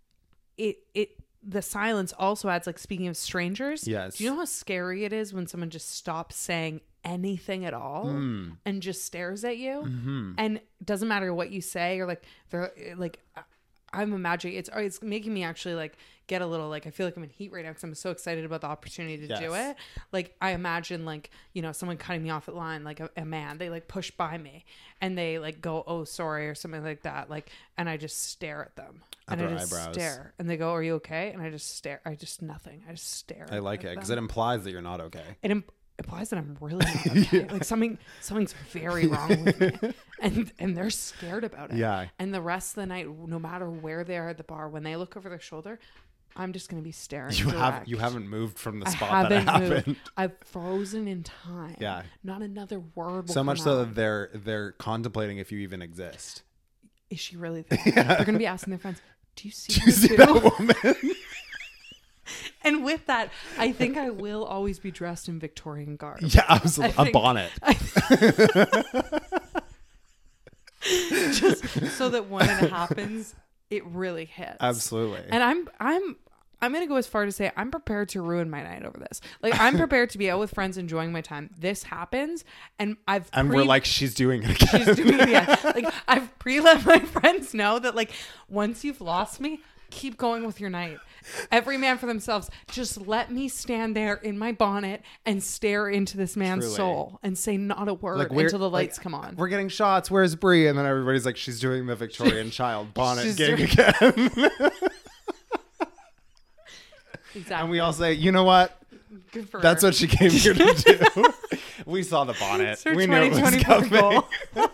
[SPEAKER 2] it it the silence also adds, like, speaking of strangers.
[SPEAKER 1] Yes.
[SPEAKER 2] Do you know how scary it is when someone just stops saying anything at all
[SPEAKER 1] Mm.
[SPEAKER 2] and just stares at you
[SPEAKER 1] Mm-hmm.
[SPEAKER 2] and doesn't matter what you say, or like they're like I'm imagining it's it's making me actually like get a little like I feel like I'm in heat right now because I'm so excited about the opportunity to
[SPEAKER 1] Yes.
[SPEAKER 2] do it. Like I imagine like, you know, someone cutting me off at line, like a, a man, they like push by me and they like go, oh, sorry, or something like that. Like, and I just stare at them and
[SPEAKER 1] Upper
[SPEAKER 2] I just
[SPEAKER 1] eyebrows.
[SPEAKER 2] stare and they go, are you okay? And I just stare. I just nothing. I just stare.
[SPEAKER 1] I like
[SPEAKER 2] at
[SPEAKER 1] it because
[SPEAKER 2] them.
[SPEAKER 1] it implies that you're not okay.
[SPEAKER 2] It imp- implies that I'm really not okay. Like something, something's very wrong with me, and and they're scared about it.
[SPEAKER 1] Yeah.
[SPEAKER 2] And the rest of the night, no matter where they are at the bar, when they look over their shoulder, I'm just gonna be staring.
[SPEAKER 1] You have
[SPEAKER 2] direct.
[SPEAKER 1] you haven't moved from the
[SPEAKER 2] I
[SPEAKER 1] spot that it
[SPEAKER 2] haven't
[SPEAKER 1] happened.
[SPEAKER 2] moved. I've frozen in time.
[SPEAKER 1] Yeah.
[SPEAKER 2] Not another word. Will
[SPEAKER 1] So much
[SPEAKER 2] come
[SPEAKER 1] so
[SPEAKER 2] out.
[SPEAKER 1] that they're they're contemplating if you even exist.
[SPEAKER 2] Is she really there? They're gonna be asking their friends, "Do you see
[SPEAKER 1] Do
[SPEAKER 2] her
[SPEAKER 1] you see
[SPEAKER 2] too?"
[SPEAKER 1] that woman?
[SPEAKER 2] And with that, I think I will always be dressed in Victorian garb.
[SPEAKER 1] Yeah, absolutely.
[SPEAKER 2] I
[SPEAKER 1] A
[SPEAKER 2] think-
[SPEAKER 1] bonnet.
[SPEAKER 2] Just so that when it happens, it really hits.
[SPEAKER 1] Absolutely.
[SPEAKER 2] And I'm I'm I'm gonna go as far to say I'm prepared to ruin my night over this. Like I'm prepared to be out with friends enjoying my time. This happens, and I've
[SPEAKER 1] and
[SPEAKER 2] pre-
[SPEAKER 1] we're like, she's doing it again.
[SPEAKER 2] she's doing it. Yeah. Like I've pre let my friends know that like once you've lost me, keep going with your night. Every man for themselves. Just let me stand there in my bonnet and stare into this man's
[SPEAKER 1] Truly.
[SPEAKER 2] soul and say not a word
[SPEAKER 1] Like, we're-
[SPEAKER 2] until the lights
[SPEAKER 1] like,
[SPEAKER 2] come on.
[SPEAKER 1] We're getting shots. Where's Brie? And then everybody's like, she's doing the Victorian child bonnet
[SPEAKER 2] She's
[SPEAKER 1] gig
[SPEAKER 2] doing-
[SPEAKER 1] again.
[SPEAKER 2] Exactly.
[SPEAKER 1] And we all say, you know what?
[SPEAKER 2] Good for
[SPEAKER 1] That's
[SPEAKER 2] her.
[SPEAKER 1] what she came here to do. We saw the bonnet.
[SPEAKER 2] It's her
[SPEAKER 1] We knew it was
[SPEAKER 2] twenty twenty
[SPEAKER 1] coming.
[SPEAKER 2] goal.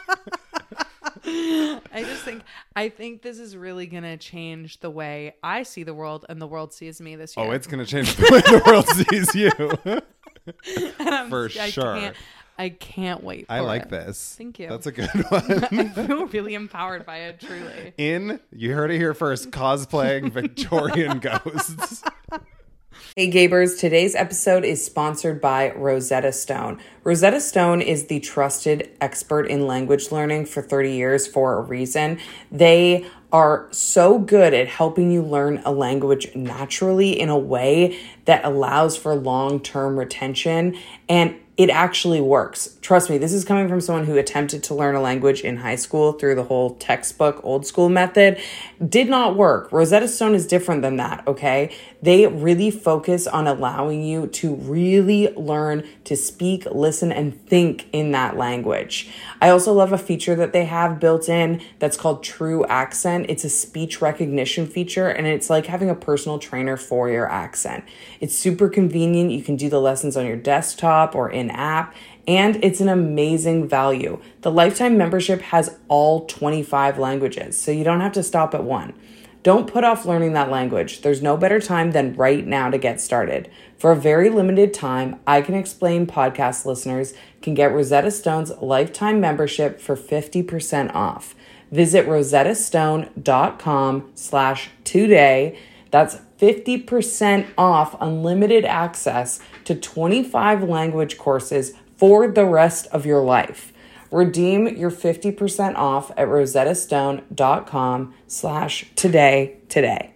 [SPEAKER 2] I just think I think this is really gonna change the way I see the world and the world sees me this year.
[SPEAKER 1] Oh, it's going to change the way the world sees you.
[SPEAKER 2] And I'm-
[SPEAKER 1] for
[SPEAKER 2] I
[SPEAKER 1] sure.
[SPEAKER 2] Can't, I can't wait. For
[SPEAKER 1] I like
[SPEAKER 2] it.
[SPEAKER 1] this.
[SPEAKER 2] Thank you.
[SPEAKER 1] That's a good one.
[SPEAKER 2] I feel really empowered by it. Truly.
[SPEAKER 1] In, you heard it here first, cosplaying Victorian ghosts.
[SPEAKER 3] Hey Gabers, today's episode is sponsored by Rosetta Stone. Rosetta Stone is the trusted expert in language learning for thirty years for a reason. They are so good at helping you learn a language naturally in a way that allows for long-term retention, and it actually works. Trust me, this is coming from someone who attempted to learn a language in high school through the whole textbook old school method. Did not work. Rosetta Stone is different than that, okay? They really focus on allowing you to really learn to speak, listen, and think in that language. I also love a feature that they have built in that's called True Accent. It's a speech recognition feature, and it's like having a personal trainer for your accent. It's super convenient. You can do the lessons on your desktop or in app, and it's an amazing value. The lifetime membership has all twenty-five languages, so you don't have to stop at one. Don't put off learning that language. There's no better time than right now to get started. For a very limited time, I Can Explain podcast listeners can get Rosetta Stone's lifetime membership for fifty percent off. Visit rosettastone.com slash today. That's fifty percent off unlimited access to twenty-five language courses for the rest of your life. Redeem your fifty percent off at rosettastone.com slash today today.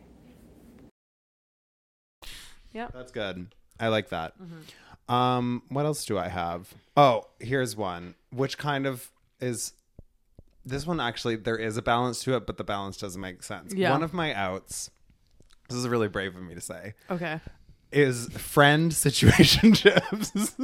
[SPEAKER 2] Yep.
[SPEAKER 1] That's good. I like that. Mm-hmm. Um, what else do I have? Oh, here's one, which kind of is... This one, actually, there is a balance to it, but the balance doesn't make sense.
[SPEAKER 2] Yeah.
[SPEAKER 1] One of my outs, this is really brave of me to say,
[SPEAKER 2] Okay.
[SPEAKER 1] is friend situationships.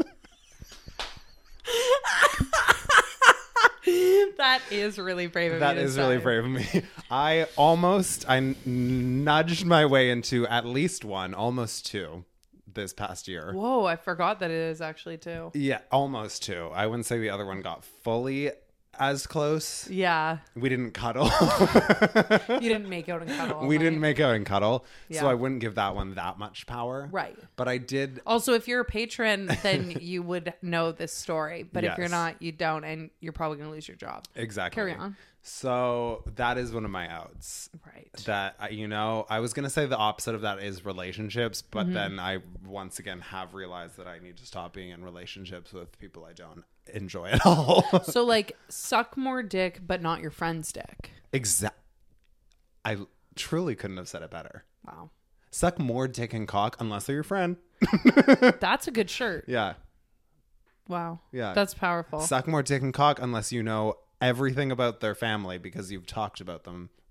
[SPEAKER 2] That is really brave of
[SPEAKER 1] That
[SPEAKER 2] you to
[SPEAKER 1] is really
[SPEAKER 2] say.
[SPEAKER 1] brave of me. I almost, I n- nudged my way into at least one, almost two this past year.
[SPEAKER 2] Whoa, I forgot that it is actually too.
[SPEAKER 1] Yeah, almost two. I wouldn't say the other one got fully as close.
[SPEAKER 2] Yeah.
[SPEAKER 1] We didn't cuddle.
[SPEAKER 2] You didn't make out and cuddle. all
[SPEAKER 1] we
[SPEAKER 2] night.
[SPEAKER 1] didn't make out and cuddle.
[SPEAKER 2] Yeah.
[SPEAKER 1] So I wouldn't give that one that much power.
[SPEAKER 2] Right.
[SPEAKER 1] But I did.
[SPEAKER 2] Also, if you're a patron, then you would know this story. But if you're
[SPEAKER 1] Yes.
[SPEAKER 2] not, you don't, and you're probably going to lose your job.
[SPEAKER 1] Exactly.
[SPEAKER 2] Carry on.
[SPEAKER 1] So that is one of my outs.
[SPEAKER 2] Right.
[SPEAKER 1] That, I- you know, I was going to say the opposite of that is relationships, but
[SPEAKER 2] Mm-hmm.
[SPEAKER 1] then I once again have realized that I need to stop being in relationships with people I don't enjoy at all.
[SPEAKER 2] So, like, suck more dick, but not your friend's dick.
[SPEAKER 1] Exact. I truly couldn't have said it better.
[SPEAKER 2] Wow.
[SPEAKER 1] Suck more dick and cock unless they're your friend.
[SPEAKER 2] That's a good shirt.
[SPEAKER 1] Yeah.
[SPEAKER 2] Wow.
[SPEAKER 1] Yeah.
[SPEAKER 2] That's powerful.
[SPEAKER 1] Suck more dick and cock unless you know everything about their family because you've talked about them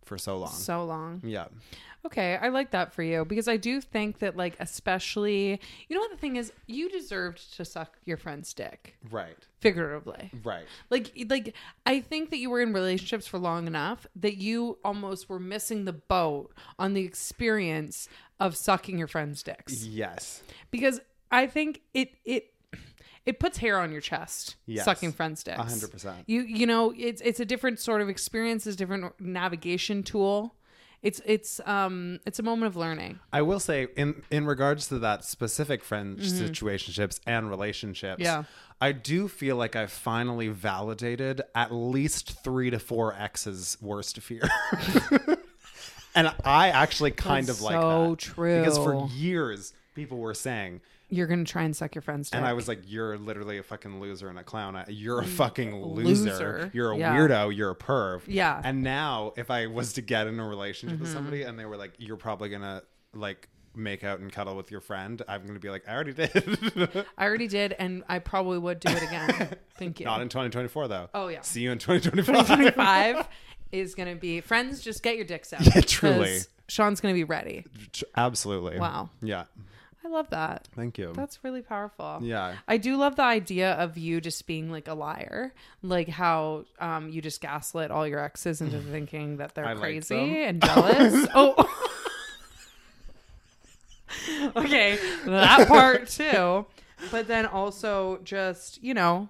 [SPEAKER 1] for so long.
[SPEAKER 2] So long.
[SPEAKER 1] Yeah.
[SPEAKER 2] Okay, I like that for you because I do think that, like, especially, you know what the thing is, you deserved to suck your friend's dick,
[SPEAKER 1] Right.
[SPEAKER 2] figuratively.
[SPEAKER 1] Right.
[SPEAKER 2] Like, like I think that you were in relationships for long enough that you almost were missing the boat on the experience of sucking your friend's dicks.
[SPEAKER 1] Yes.
[SPEAKER 2] Because I think it it it puts hair on your chest.
[SPEAKER 1] Yes.
[SPEAKER 2] Sucking friend's dicks.
[SPEAKER 1] A hundred percent.
[SPEAKER 2] You you know it's it's a different sort of experience. It's a different navigation tool. It's it's um it's a moment of learning.
[SPEAKER 1] I will say in in regards to that specific friend situationships and relationships,
[SPEAKER 2] Yeah.
[SPEAKER 1] I do feel like I've finally validated at least three to four exes' worst fear. And I actually kind
[SPEAKER 2] That's
[SPEAKER 1] of like
[SPEAKER 2] so
[SPEAKER 1] that.
[SPEAKER 2] true.
[SPEAKER 1] Because for years people were saying,
[SPEAKER 2] You're gonna try and suck your friend's dick.
[SPEAKER 1] and I was like, you're literally a fucking loser and a clown. I- You're a fucking loser.
[SPEAKER 2] Loser.
[SPEAKER 1] You're a
[SPEAKER 2] Yeah.
[SPEAKER 1] weirdo. You're a perv.
[SPEAKER 2] Yeah.
[SPEAKER 1] And now if I was to get in a relationship
[SPEAKER 2] Mm-hmm.
[SPEAKER 1] with somebody and they were like, you're probably going to like make out and cuddle with your friend, I'm going to be like, I already did.
[SPEAKER 2] I already did, and I probably would do it again. Thank you.
[SPEAKER 1] Not in twenty twenty-four though.
[SPEAKER 2] Oh, yeah.
[SPEAKER 1] See you in twenty twenty-five.
[SPEAKER 2] twenty-five is gonna be friends. Just get your dicks out.
[SPEAKER 1] Yeah, truly.
[SPEAKER 2] 'Cause Sean's gonna be ready.
[SPEAKER 1] Absolutely.
[SPEAKER 2] Wow.
[SPEAKER 1] Yeah.
[SPEAKER 2] I love that.
[SPEAKER 1] Thank you.
[SPEAKER 2] That's really powerful.
[SPEAKER 1] Yeah.
[SPEAKER 2] I do love the idea of you just being like a liar, like how um, you just gaslit all your exes into thinking that they're
[SPEAKER 1] I liked
[SPEAKER 2] crazy
[SPEAKER 1] them.
[SPEAKER 2] and jealous. Oh, okay, that part too. But then also just, you know,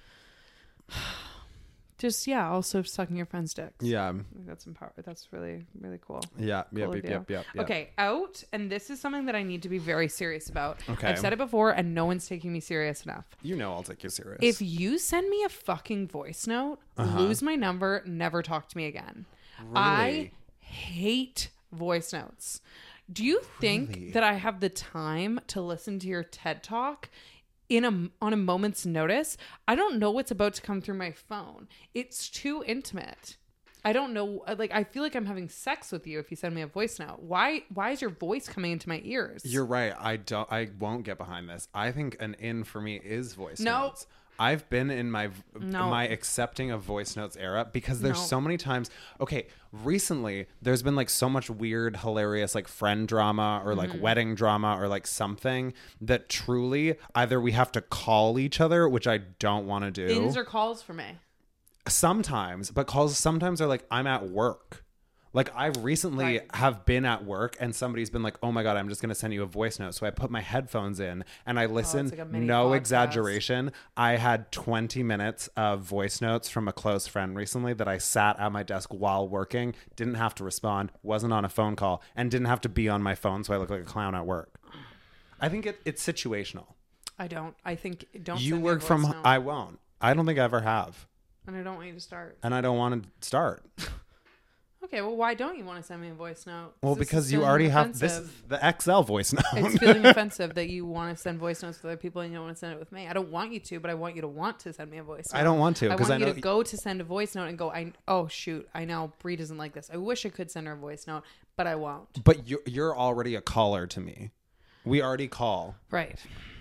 [SPEAKER 2] just yeah, also sucking your friend's dicks.
[SPEAKER 1] Yeah.
[SPEAKER 2] I think that's empower. That's really really cool.
[SPEAKER 1] Yeah.
[SPEAKER 2] Cool
[SPEAKER 1] Yep.
[SPEAKER 2] of
[SPEAKER 1] Yep.
[SPEAKER 2] you.
[SPEAKER 1] Yep. Yep. Yep.
[SPEAKER 2] Okay, out, and this is something that I need to be very serious about.
[SPEAKER 1] Okay.
[SPEAKER 2] I've said it before, and no one's taking me serious enough.
[SPEAKER 1] You know I'll take you serious.
[SPEAKER 2] If you send me a fucking voice note, lose my number, never talk to me again. I
[SPEAKER 1] Really?
[SPEAKER 2] hate voice notes. Do you think
[SPEAKER 1] Really?
[SPEAKER 2] that I have the time to listen to your TED Talk in a on a moment's notice? I don't know what's about to come through my phone. It's too intimate. I don't know. Like, I feel like I'm having sex with you if you send me a voice note. Why? Why is your voice coming into my ears?
[SPEAKER 1] You're right. I don't. I won't get behind this. I think an in for me is voice
[SPEAKER 2] No.
[SPEAKER 1] notes. I've been in my
[SPEAKER 2] No.
[SPEAKER 1] my accepting of voice notes era because there's
[SPEAKER 2] No.
[SPEAKER 1] so many times. Okay, recently there's been like so much weird, hilarious like friend drama or like
[SPEAKER 2] Mm-hmm.
[SPEAKER 1] wedding drama or like something that truly either we have to call each other, which I don't want to do.
[SPEAKER 2] Ins or calls for me.
[SPEAKER 1] Sometimes, but calls sometimes are like I'm at work. Like I recently
[SPEAKER 2] Right.
[SPEAKER 1] have been at work and somebody's been like, "Oh my god, I'm just going to send you a voice note." So I put my headphones in and I listened.
[SPEAKER 2] like a mini
[SPEAKER 1] No
[SPEAKER 2] podcast.
[SPEAKER 1] exaggeration. I had twenty minutes of voice notes from a close friend recently that I sat at my desk while working, didn't have to respond, wasn't on a phone call, and didn't have to be on my phone so I look like a clown at work. I think it, it's situational.
[SPEAKER 2] I don't. I think don't.
[SPEAKER 1] You
[SPEAKER 2] send me a
[SPEAKER 1] work
[SPEAKER 2] voice
[SPEAKER 1] from
[SPEAKER 2] note.
[SPEAKER 1] I won't. I don't think I ever have.
[SPEAKER 2] and I don't want you to start.
[SPEAKER 1] And I don't want to start.
[SPEAKER 2] Okay, well, why don't you want to send me a voice note?
[SPEAKER 1] Well,
[SPEAKER 2] This is
[SPEAKER 1] because you
[SPEAKER 2] feeling
[SPEAKER 1] already have this
[SPEAKER 2] offensive.
[SPEAKER 1] the X L voice note.
[SPEAKER 2] It's feeling offensive that you want to send voice notes with other people and you don't want to send it with me. I don't want you to, but I want you to want to send me a voice note.
[SPEAKER 1] I don't want to
[SPEAKER 2] I
[SPEAKER 1] because
[SPEAKER 2] want
[SPEAKER 1] I,
[SPEAKER 2] you
[SPEAKER 1] know
[SPEAKER 2] to go to send a voice note and go, I oh shoot, I know Bree doesn't like this. I wish I could send her a voice note, but I won't.
[SPEAKER 1] But you're you're already a caller to me. We already call,
[SPEAKER 2] Right.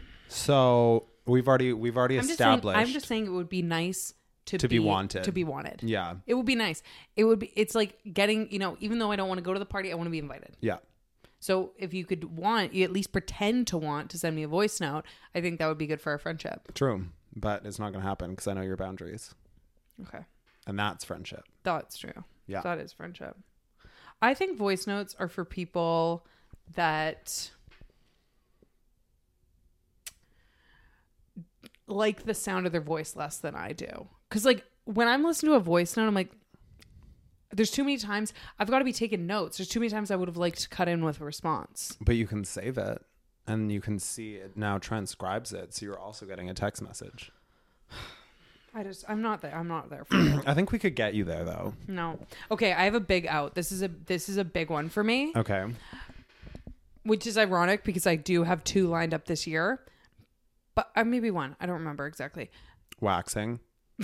[SPEAKER 1] so we've already we've already
[SPEAKER 2] I'm just saying.
[SPEAKER 1] established.
[SPEAKER 2] I'm just saying it would be nice to,
[SPEAKER 1] To be wanted.
[SPEAKER 2] To be wanted.
[SPEAKER 1] Yeah,
[SPEAKER 2] It would be nice. It would be. It's like getting. You know, even though I don't want to go to the party, I want to be invited.
[SPEAKER 1] yeah.
[SPEAKER 2] So if you could want, you at least pretend to want to send me a voice note. I think that would be good for our friendship.
[SPEAKER 1] True, but it's not going to happen because I know your boundaries,
[SPEAKER 2] Okay.
[SPEAKER 1] and that's friendship.
[SPEAKER 2] That's true.
[SPEAKER 1] Yeah.
[SPEAKER 2] That is friendship. I think voice notes are for people that like the sound of their voice less than I do. Because, like, when I'm listening to a voice note, I'm like, there's too many times I've got to be taking notes. There's too many times I would have liked to cut in with a response.
[SPEAKER 1] But you can save it, and you can see it now transcribes it, so you're also getting a text message.
[SPEAKER 2] I just, I'm not there. I'm not there for it.
[SPEAKER 1] I think we could get you there though.
[SPEAKER 2] No. Okay, I have a big out. This is a this is a big one for me,
[SPEAKER 1] Okay.
[SPEAKER 2] which is ironic because I do have two lined up this year. But uh, maybe one. I don't remember exactly.
[SPEAKER 1] Waxing.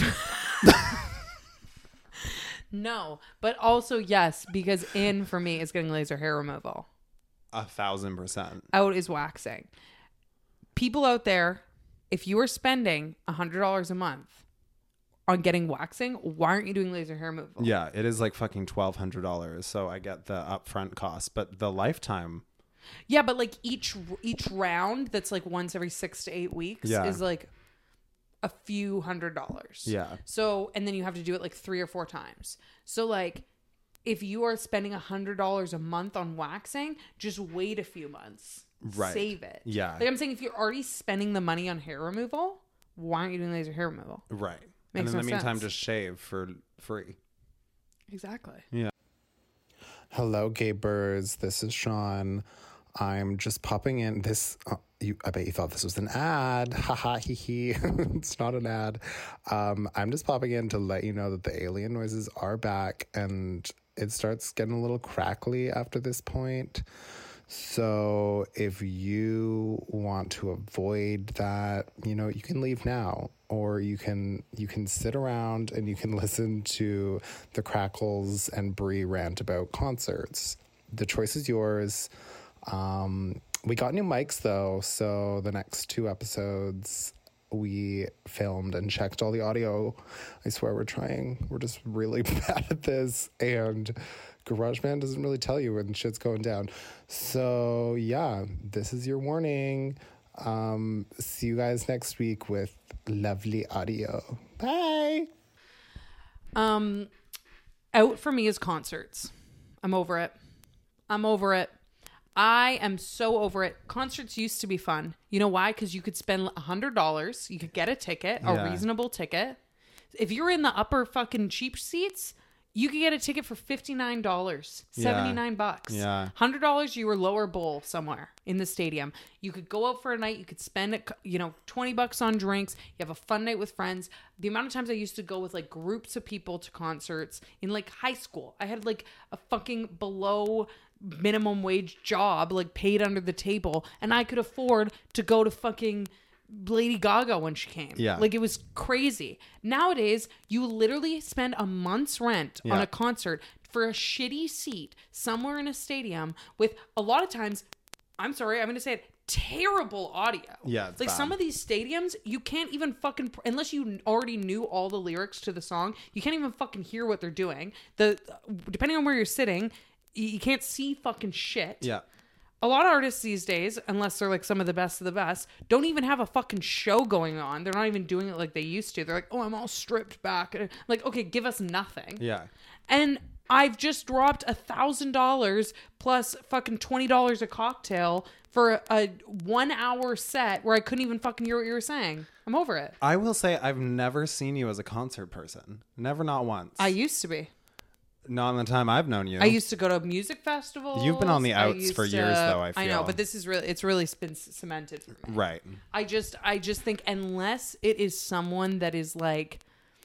[SPEAKER 2] No, but also yes, because in for me is getting laser hair removal.
[SPEAKER 1] A thousand percent.
[SPEAKER 2] Out is waxing. People out there, if you are spending one hundred dollars a month on getting waxing, why aren't you doing laser hair removal?
[SPEAKER 1] Yeah, it is like fucking twelve hundred dollars. So I get the upfront cost, but the lifetime.
[SPEAKER 2] Yeah, but like each each round that's like once every six to eight weeks
[SPEAKER 1] Yeah.
[SPEAKER 2] is like a few hundred dollars.
[SPEAKER 1] Yeah.
[SPEAKER 2] So, and then you have to do it like three or four times. So like if you are spending a hundred dollars a month on waxing, just wait a few months.
[SPEAKER 1] Right.
[SPEAKER 2] Save it.
[SPEAKER 1] Yeah.
[SPEAKER 2] Like I'm saying, if you're already spending the money on hair removal, why aren't you doing laser hair removal?
[SPEAKER 1] Right.
[SPEAKER 2] Makes
[SPEAKER 1] and in
[SPEAKER 2] no
[SPEAKER 1] the meantime,
[SPEAKER 2] sense.
[SPEAKER 1] just shave for free.
[SPEAKER 2] Exactly.
[SPEAKER 4] Hello, Gabers. This is Sean. I'm just popping in this. Uh, you, I bet you thought this was an ad. Haha, hee hee. It's not an ad. Um, I'm just popping in to let you know that the alien noises are back, and it starts getting a little crackly after this point. So if you want to avoid that, you know, you can leave now, or you can you can sit around and you can listen to the Crackles and Brie rant about concerts. The choice is yours. Um, we got new mics though, so the next two episodes we filmed and checked all the audio. I swear we're trying. We're just really bad at this, and GarageBand doesn't really tell you when shit's going down. So yeah, this is your warning. Um, see you guys next week with lovely audio. Bye.
[SPEAKER 2] Um, out for me is concerts. I'm over it. I'm over it. I am so over it. Concerts used to be fun. You know why? Because you could spend a hundred dollars. You could get a ticket, a
[SPEAKER 1] Yeah.
[SPEAKER 2] reasonable ticket. If you're in the upper fucking cheap seats, you could get a ticket for fifty-nine dollars,
[SPEAKER 1] Yeah.
[SPEAKER 2] seventy-nine bucks.
[SPEAKER 1] Yeah.
[SPEAKER 2] one hundred dollars, you were lower bowl somewhere in the stadium. You could go out for a night. You could spend, you know, twenty bucks on drinks. You have a fun night with friends. The amount of times I used to go with like groups of people to concerts in like high school. I had like a fucking below minimum wage job, like paid under the table, and I could afford to go to fucking Lady Gaga when she came.
[SPEAKER 1] Yeah.
[SPEAKER 2] Like it was crazy. Nowadays, you literally spend a month's rent on
[SPEAKER 1] Yeah.
[SPEAKER 2] a concert for a shitty seat somewhere in a stadium with a lot of times, I'm sorry, I'm going to say it, terrible audio.
[SPEAKER 1] Yeah, it's
[SPEAKER 2] like
[SPEAKER 1] bad.
[SPEAKER 2] some of these stadiums, you can't even fucking, unless you already knew all the lyrics to the song, you can't even fucking hear what they're doing. The depending on where you're sitting, you you can't see fucking shit.
[SPEAKER 1] Yeah.
[SPEAKER 2] A lot of artists these days, unless they're like some of the best of the best, don't even have a fucking show going on. They're not even doing it like they used to. They're like, oh, I'm all stripped back. And like, okay, give us nothing.
[SPEAKER 1] Yeah.
[SPEAKER 2] And I've just dropped a thousand dollars plus fucking twenty dollars a cocktail for a, a one hour set where I couldn't even fucking hear what you were saying. I'm over it.
[SPEAKER 1] I will say I've never seen you as a concert person. Never, not once.
[SPEAKER 2] I used to be.
[SPEAKER 1] Not in the time I've known you.
[SPEAKER 2] I used to go to music festivals.
[SPEAKER 1] You've been on the
[SPEAKER 2] I
[SPEAKER 1] outs
[SPEAKER 2] used
[SPEAKER 1] for
[SPEAKER 2] to-
[SPEAKER 1] years, though, I
[SPEAKER 2] I know,
[SPEAKER 1] feel.
[SPEAKER 2] but this is really, it's really been c- cemented for me.
[SPEAKER 1] Right.
[SPEAKER 2] I just, I just think unless it is someone that is like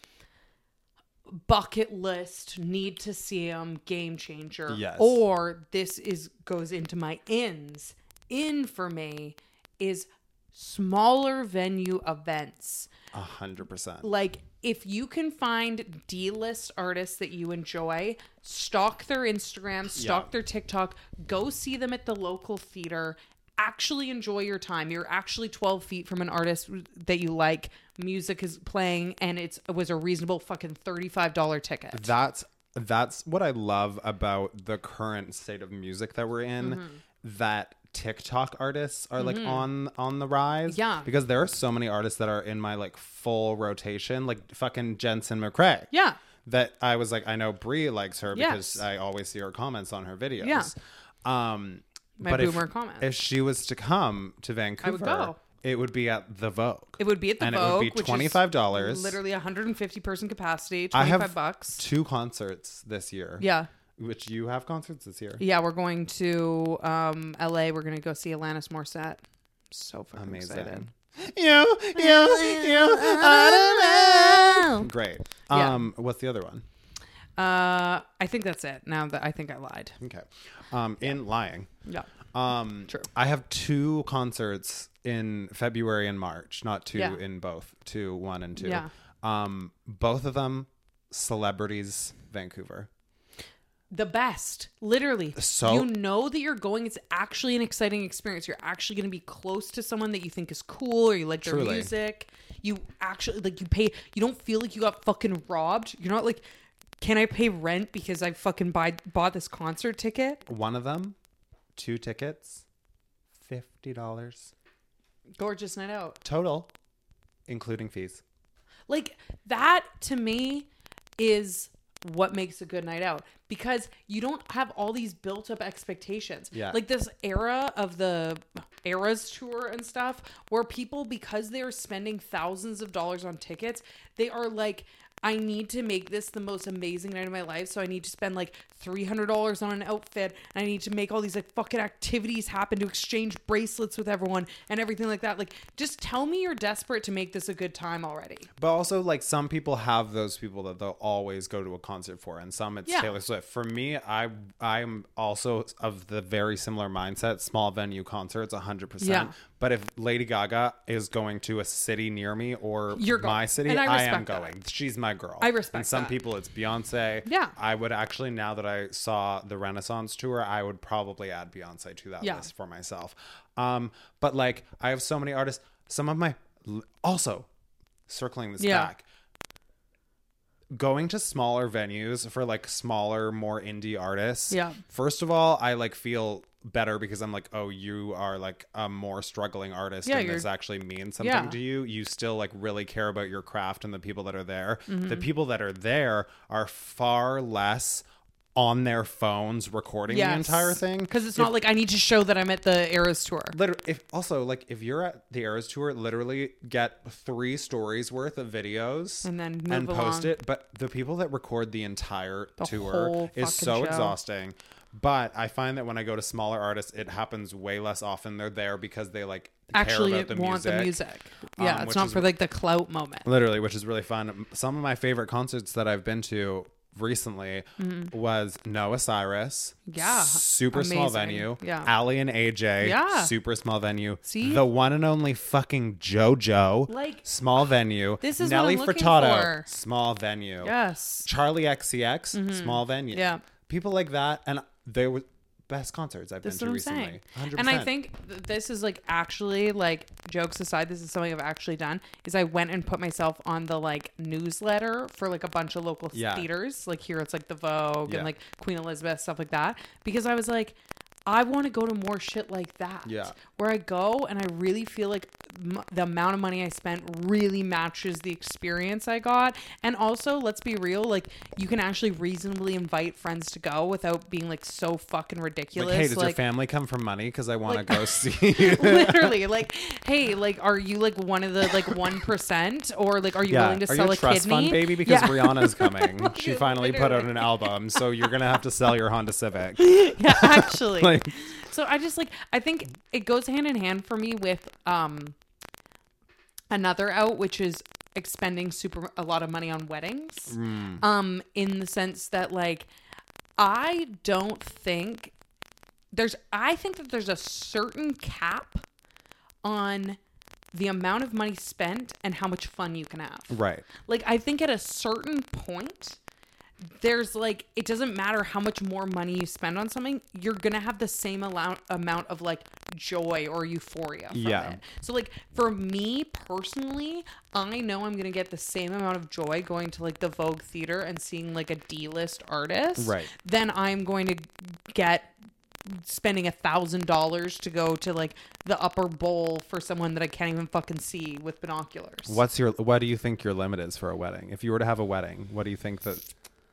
[SPEAKER 2] bucket list, need to see them, game changer,
[SPEAKER 1] Yes.
[SPEAKER 2] or this is goes into my ins. In for me is smaller venue events.
[SPEAKER 1] A hundred percent.
[SPEAKER 2] Like if you can find D-list artists that you enjoy, stalk their Instagram, stalk
[SPEAKER 1] Yeah.
[SPEAKER 2] their TikTok, go see them at the local theater, actually enjoy your time. You're actually twelve feet from an artist that you like, music is playing, and it's it was a reasonable fucking thirty-five dollars ticket.
[SPEAKER 1] That's that's what I love about the current state of music that we're in.
[SPEAKER 2] Mm-hmm.
[SPEAKER 1] That TikTok artists are like on on the rise.
[SPEAKER 2] Yeah.
[SPEAKER 1] Because there are so many artists that are in my like full rotation, like fucking Jensen McCrae.
[SPEAKER 2] Yeah.
[SPEAKER 1] That I was like, I know Brie likes her because
[SPEAKER 2] Yes.
[SPEAKER 1] I always see her comments on her videos.
[SPEAKER 2] Yeah.
[SPEAKER 1] Um
[SPEAKER 2] My
[SPEAKER 1] but
[SPEAKER 2] boomer
[SPEAKER 1] if,
[SPEAKER 2] comments.
[SPEAKER 1] if she was to come to Vancouver,
[SPEAKER 2] go.
[SPEAKER 1] it would be at the Vogue.
[SPEAKER 2] It would be at the
[SPEAKER 1] and
[SPEAKER 2] Vogue,
[SPEAKER 1] it would be
[SPEAKER 2] which is
[SPEAKER 1] twenty-five dollars.
[SPEAKER 2] Literally one hundred fifty person capacity,
[SPEAKER 1] I
[SPEAKER 2] twenty-five
[SPEAKER 1] have
[SPEAKER 2] bucks.
[SPEAKER 1] two concerts this year.
[SPEAKER 2] Yeah.
[SPEAKER 1] Which you have concerts this year.
[SPEAKER 2] Yeah, we're going to um, L A. We're going to go see Alanis Morissette. So fucking
[SPEAKER 1] Amazing.
[SPEAKER 2] excited.
[SPEAKER 1] You, you, you, I don't know. Great.
[SPEAKER 2] Yeah.
[SPEAKER 1] Um, what's the other one?
[SPEAKER 2] Uh, I think that's it. Now that I think I lied.
[SPEAKER 1] Okay. Um, in lying.
[SPEAKER 2] Yeah.
[SPEAKER 1] Um,
[SPEAKER 2] True.
[SPEAKER 1] I have two concerts in February and March, not two
[SPEAKER 2] Yeah.
[SPEAKER 1] in both, two, one and two.
[SPEAKER 2] Yeah.
[SPEAKER 1] Um, both of them, celebrities, Vancouver.
[SPEAKER 2] The best. Literally.
[SPEAKER 1] So-
[SPEAKER 2] you know that you're going. It's actually an exciting experience. You're actually going to be close to someone that you think is cool or you like their
[SPEAKER 1] Truly.
[SPEAKER 2] music. you actually like you pay. You don't feel like you got fucking robbed. You're not like, can I pay rent because I fucking buy bought this concert ticket?
[SPEAKER 1] One of them, two tickets, fifty dollars
[SPEAKER 2] Gorgeous night out.
[SPEAKER 1] total, including fees.
[SPEAKER 2] Like that to me is what makes a good night out, because you don't have all these built up expectations.
[SPEAKER 1] Yeah.
[SPEAKER 2] Like this era of the Eras tour and stuff where people, because they are spending thousands of dollars on tickets, they are like, I need to make this the most amazing night of my life. So I need to spend like three hundred dollars on an outfit. And I need to make all these like fucking activities happen to exchange bracelets with everyone and everything like that. Like, just tell me you're desperate to make this a good time already.
[SPEAKER 1] But also, like, some people have those people that they'll always go to a concert for, and some it's
[SPEAKER 2] Yeah.
[SPEAKER 1] Taylor Swift. For me, I I'm also of the very similar mindset. Small venue concerts, one hundred percent.
[SPEAKER 2] Yeah.
[SPEAKER 1] But if Lady Gaga is going to a city near me or
[SPEAKER 2] You're
[SPEAKER 1] my
[SPEAKER 2] going.
[SPEAKER 1] city,
[SPEAKER 2] And I
[SPEAKER 1] I, am
[SPEAKER 2] respect that.
[SPEAKER 1] going. She's my girl.
[SPEAKER 2] I respect
[SPEAKER 1] And some
[SPEAKER 2] that.
[SPEAKER 1] people, it's Beyonce.
[SPEAKER 2] Yeah.
[SPEAKER 1] I would actually, now that I saw the Renaissance tour, I would probably add Beyonce to that
[SPEAKER 2] Yeah.
[SPEAKER 1] list for myself. Um, but like, I have so many artists. Some of my also circling this
[SPEAKER 2] Yeah.
[SPEAKER 1] back. Going to smaller venues for like smaller, more indie artists.
[SPEAKER 2] Yeah.
[SPEAKER 1] First of all, I like feel better because I'm like, oh, you are like a more struggling artist,
[SPEAKER 2] Yeah,
[SPEAKER 1] and
[SPEAKER 2] you're-
[SPEAKER 1] this actually means something
[SPEAKER 2] Yeah.
[SPEAKER 1] to you. You still like really care about your craft and the people that are there.
[SPEAKER 2] Mm-hmm.
[SPEAKER 1] The people that are there are far less on their phones recording the entire thing,
[SPEAKER 2] Because it's not like I need to show that I'm at the Eras tour.
[SPEAKER 1] Literally, if also like if you're at the Eras tour, literally get three stories worth of videos
[SPEAKER 2] And then move
[SPEAKER 1] and post
[SPEAKER 2] along.
[SPEAKER 1] it. But the people that record the entire
[SPEAKER 2] The
[SPEAKER 1] tour
[SPEAKER 2] whole
[SPEAKER 1] is
[SPEAKER 2] fucking
[SPEAKER 1] so
[SPEAKER 2] show.
[SPEAKER 1] exhausting. But I find that when I go to smaller artists, it happens way less often. They're there because they like
[SPEAKER 2] Actually
[SPEAKER 1] care about the
[SPEAKER 2] want
[SPEAKER 1] music.
[SPEAKER 2] the music. Yeah,
[SPEAKER 1] Um,
[SPEAKER 2] it's
[SPEAKER 1] which
[SPEAKER 2] not
[SPEAKER 1] is-
[SPEAKER 2] for like the clout moment.
[SPEAKER 1] Literally, which is really fun. Some of my favorite concerts that I've been to recently was Noah Cyrus.
[SPEAKER 2] Mm-hmm. Yeah,
[SPEAKER 1] Super small
[SPEAKER 2] amazing.
[SPEAKER 1] venue.
[SPEAKER 2] Yeah.
[SPEAKER 1] Ali and A J.
[SPEAKER 2] Yeah.
[SPEAKER 1] Super small venue.
[SPEAKER 2] See?
[SPEAKER 1] The one and only fucking JoJo.
[SPEAKER 2] Like,
[SPEAKER 1] small venue.
[SPEAKER 2] this is what
[SPEAKER 1] Nelly
[SPEAKER 2] I'm looking
[SPEAKER 1] Furtado.
[SPEAKER 2] for.
[SPEAKER 1] Small venue.
[SPEAKER 2] Yes.
[SPEAKER 1] Charlie X C X. Small venue.
[SPEAKER 2] Yeah.
[SPEAKER 1] People like that, and they were best concerts I've
[SPEAKER 2] That's
[SPEAKER 1] been
[SPEAKER 2] what
[SPEAKER 1] to
[SPEAKER 2] I'm
[SPEAKER 1] recently.
[SPEAKER 2] saying.
[SPEAKER 1] one hundred
[SPEAKER 2] And
[SPEAKER 1] percent.
[SPEAKER 2] I think th- this is like actually like jokes aside, this is something I've actually done is I went and put myself on the like newsletter for like a bunch of local
[SPEAKER 1] Yeah.
[SPEAKER 2] theaters. Like here it's like the Vogue
[SPEAKER 1] Yeah.
[SPEAKER 2] and like Queen Elizabeth, stuff like that. Because I was like, I want to go to more shit like that.
[SPEAKER 1] Yeah.
[SPEAKER 2] Where I go and I really feel like m- the amount of money I spent really matches the experience I got. And also, let's be real, like you can actually reasonably invite friends to go without being like so fucking ridiculous.
[SPEAKER 1] Like, hey, does your
[SPEAKER 2] Like,
[SPEAKER 1] family come from money? Because I want to
[SPEAKER 2] Like-
[SPEAKER 1] go see you.
[SPEAKER 2] literally, like, hey, like, are you like one of the like one percent, or like, are you willing to
[SPEAKER 1] Are
[SPEAKER 2] sell
[SPEAKER 1] you a
[SPEAKER 2] a
[SPEAKER 1] trust
[SPEAKER 2] kidney?
[SPEAKER 1] fund baby? Because
[SPEAKER 2] yeah.
[SPEAKER 1] Rihanna's coming. she finally put out
[SPEAKER 2] literally.
[SPEAKER 1] an album, so you're gonna have to sell your Honda Civic.
[SPEAKER 2] yeah, actually.
[SPEAKER 1] Like-
[SPEAKER 2] so I just like I think it goes hand in hand for me with um another out, which is expending super a lot of money on weddings.
[SPEAKER 1] Mm.
[SPEAKER 2] Um, in the sense that like I don't think there's I think that there's a certain cap on the amount of money spent and how much fun you can have.
[SPEAKER 1] Right.
[SPEAKER 2] Like, I think at a certain point, there's like, it doesn't matter how much more money you spend on something, you're going to have the same amount, amount of like joy or euphoria from
[SPEAKER 1] Yeah.
[SPEAKER 2] it. So, like, for me personally, I know I'm going to get the same amount of joy going to like the Vogue Theater and seeing like a D-list artist.
[SPEAKER 1] Right.
[SPEAKER 2] Than I'm going to get spending a thousand dollars to go to like the upper bowl for someone that I can't even fucking see with binoculars.
[SPEAKER 1] What's your what do you think your limit is for a wedding? If you were to have a wedding, what do you think that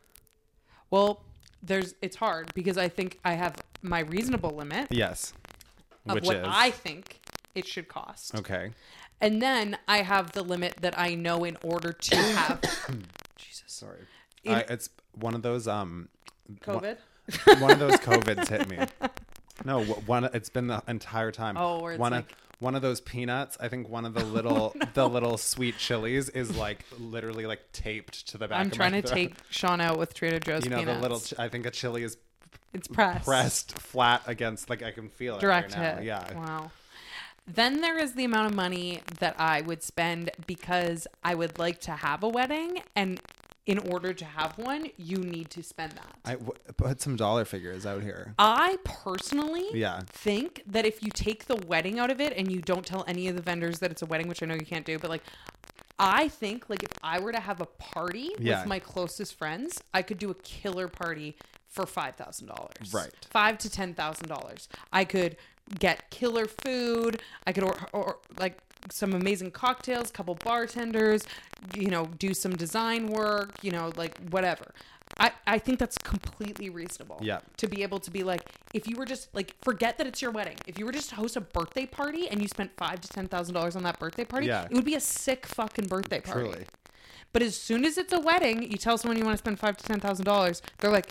[SPEAKER 2] Well, there's it's hard because I think I have my reasonable limit
[SPEAKER 1] yes.
[SPEAKER 2] of
[SPEAKER 1] Which
[SPEAKER 2] what
[SPEAKER 1] is
[SPEAKER 2] I think it should cost.
[SPEAKER 1] okay.
[SPEAKER 2] And then I have the limit that I know in order to have Jesus.
[SPEAKER 1] Sorry.
[SPEAKER 2] In-
[SPEAKER 1] I, it's one of those um
[SPEAKER 2] COVID.
[SPEAKER 1] One, one of those COVIDs hit me. No, wh- one it's been the entire time.
[SPEAKER 2] Oh, where it's
[SPEAKER 1] one
[SPEAKER 2] like-
[SPEAKER 1] of one of those peanuts. I think one of the little the little sweet chilies is like literally like taped to the back.
[SPEAKER 2] I'm
[SPEAKER 1] of
[SPEAKER 2] trying
[SPEAKER 1] my
[SPEAKER 2] to
[SPEAKER 1] throat.
[SPEAKER 2] take Sean out with Trader Joe's
[SPEAKER 1] You know
[SPEAKER 2] peanuts.
[SPEAKER 1] the little. Ch- I think a chili is
[SPEAKER 2] It's pressed.
[SPEAKER 1] pressed flat against. Like I can feel it
[SPEAKER 2] Direct
[SPEAKER 1] right now.
[SPEAKER 2] hit.
[SPEAKER 1] Yeah.
[SPEAKER 2] Wow. Then there is the amount of money that I would spend because I would like to have a wedding, and in order to have one, you need to spend that.
[SPEAKER 1] I w- put some dollar figures out here.
[SPEAKER 2] I personally
[SPEAKER 1] Yeah.
[SPEAKER 2] think that if you take the wedding out of it and you don't tell any of the vendors that it's a wedding, which I know you can't do, but like I think like if I were to have a party
[SPEAKER 1] Yeah.
[SPEAKER 2] with my closest friends, I could do a killer party for five thousand dollars.
[SPEAKER 1] Right.
[SPEAKER 2] Five to ten thousand dollars. I could get killer food. I could or, or like some amazing cocktails, couple bartenders, you know, do some design work, you know, like whatever. I, I think that's completely reasonable.
[SPEAKER 1] Yeah.
[SPEAKER 2] To be able to be like, if you were just like, forget that it's your wedding. If you were just to host a birthday party and you spent five to ten thousand dollars on that birthday party,
[SPEAKER 1] Yeah.
[SPEAKER 2] it would be a sick fucking birthday party.
[SPEAKER 1] Truly.
[SPEAKER 2] But as soon as it's a wedding, you tell someone you want to spend five to ten thousand dollars, they're like,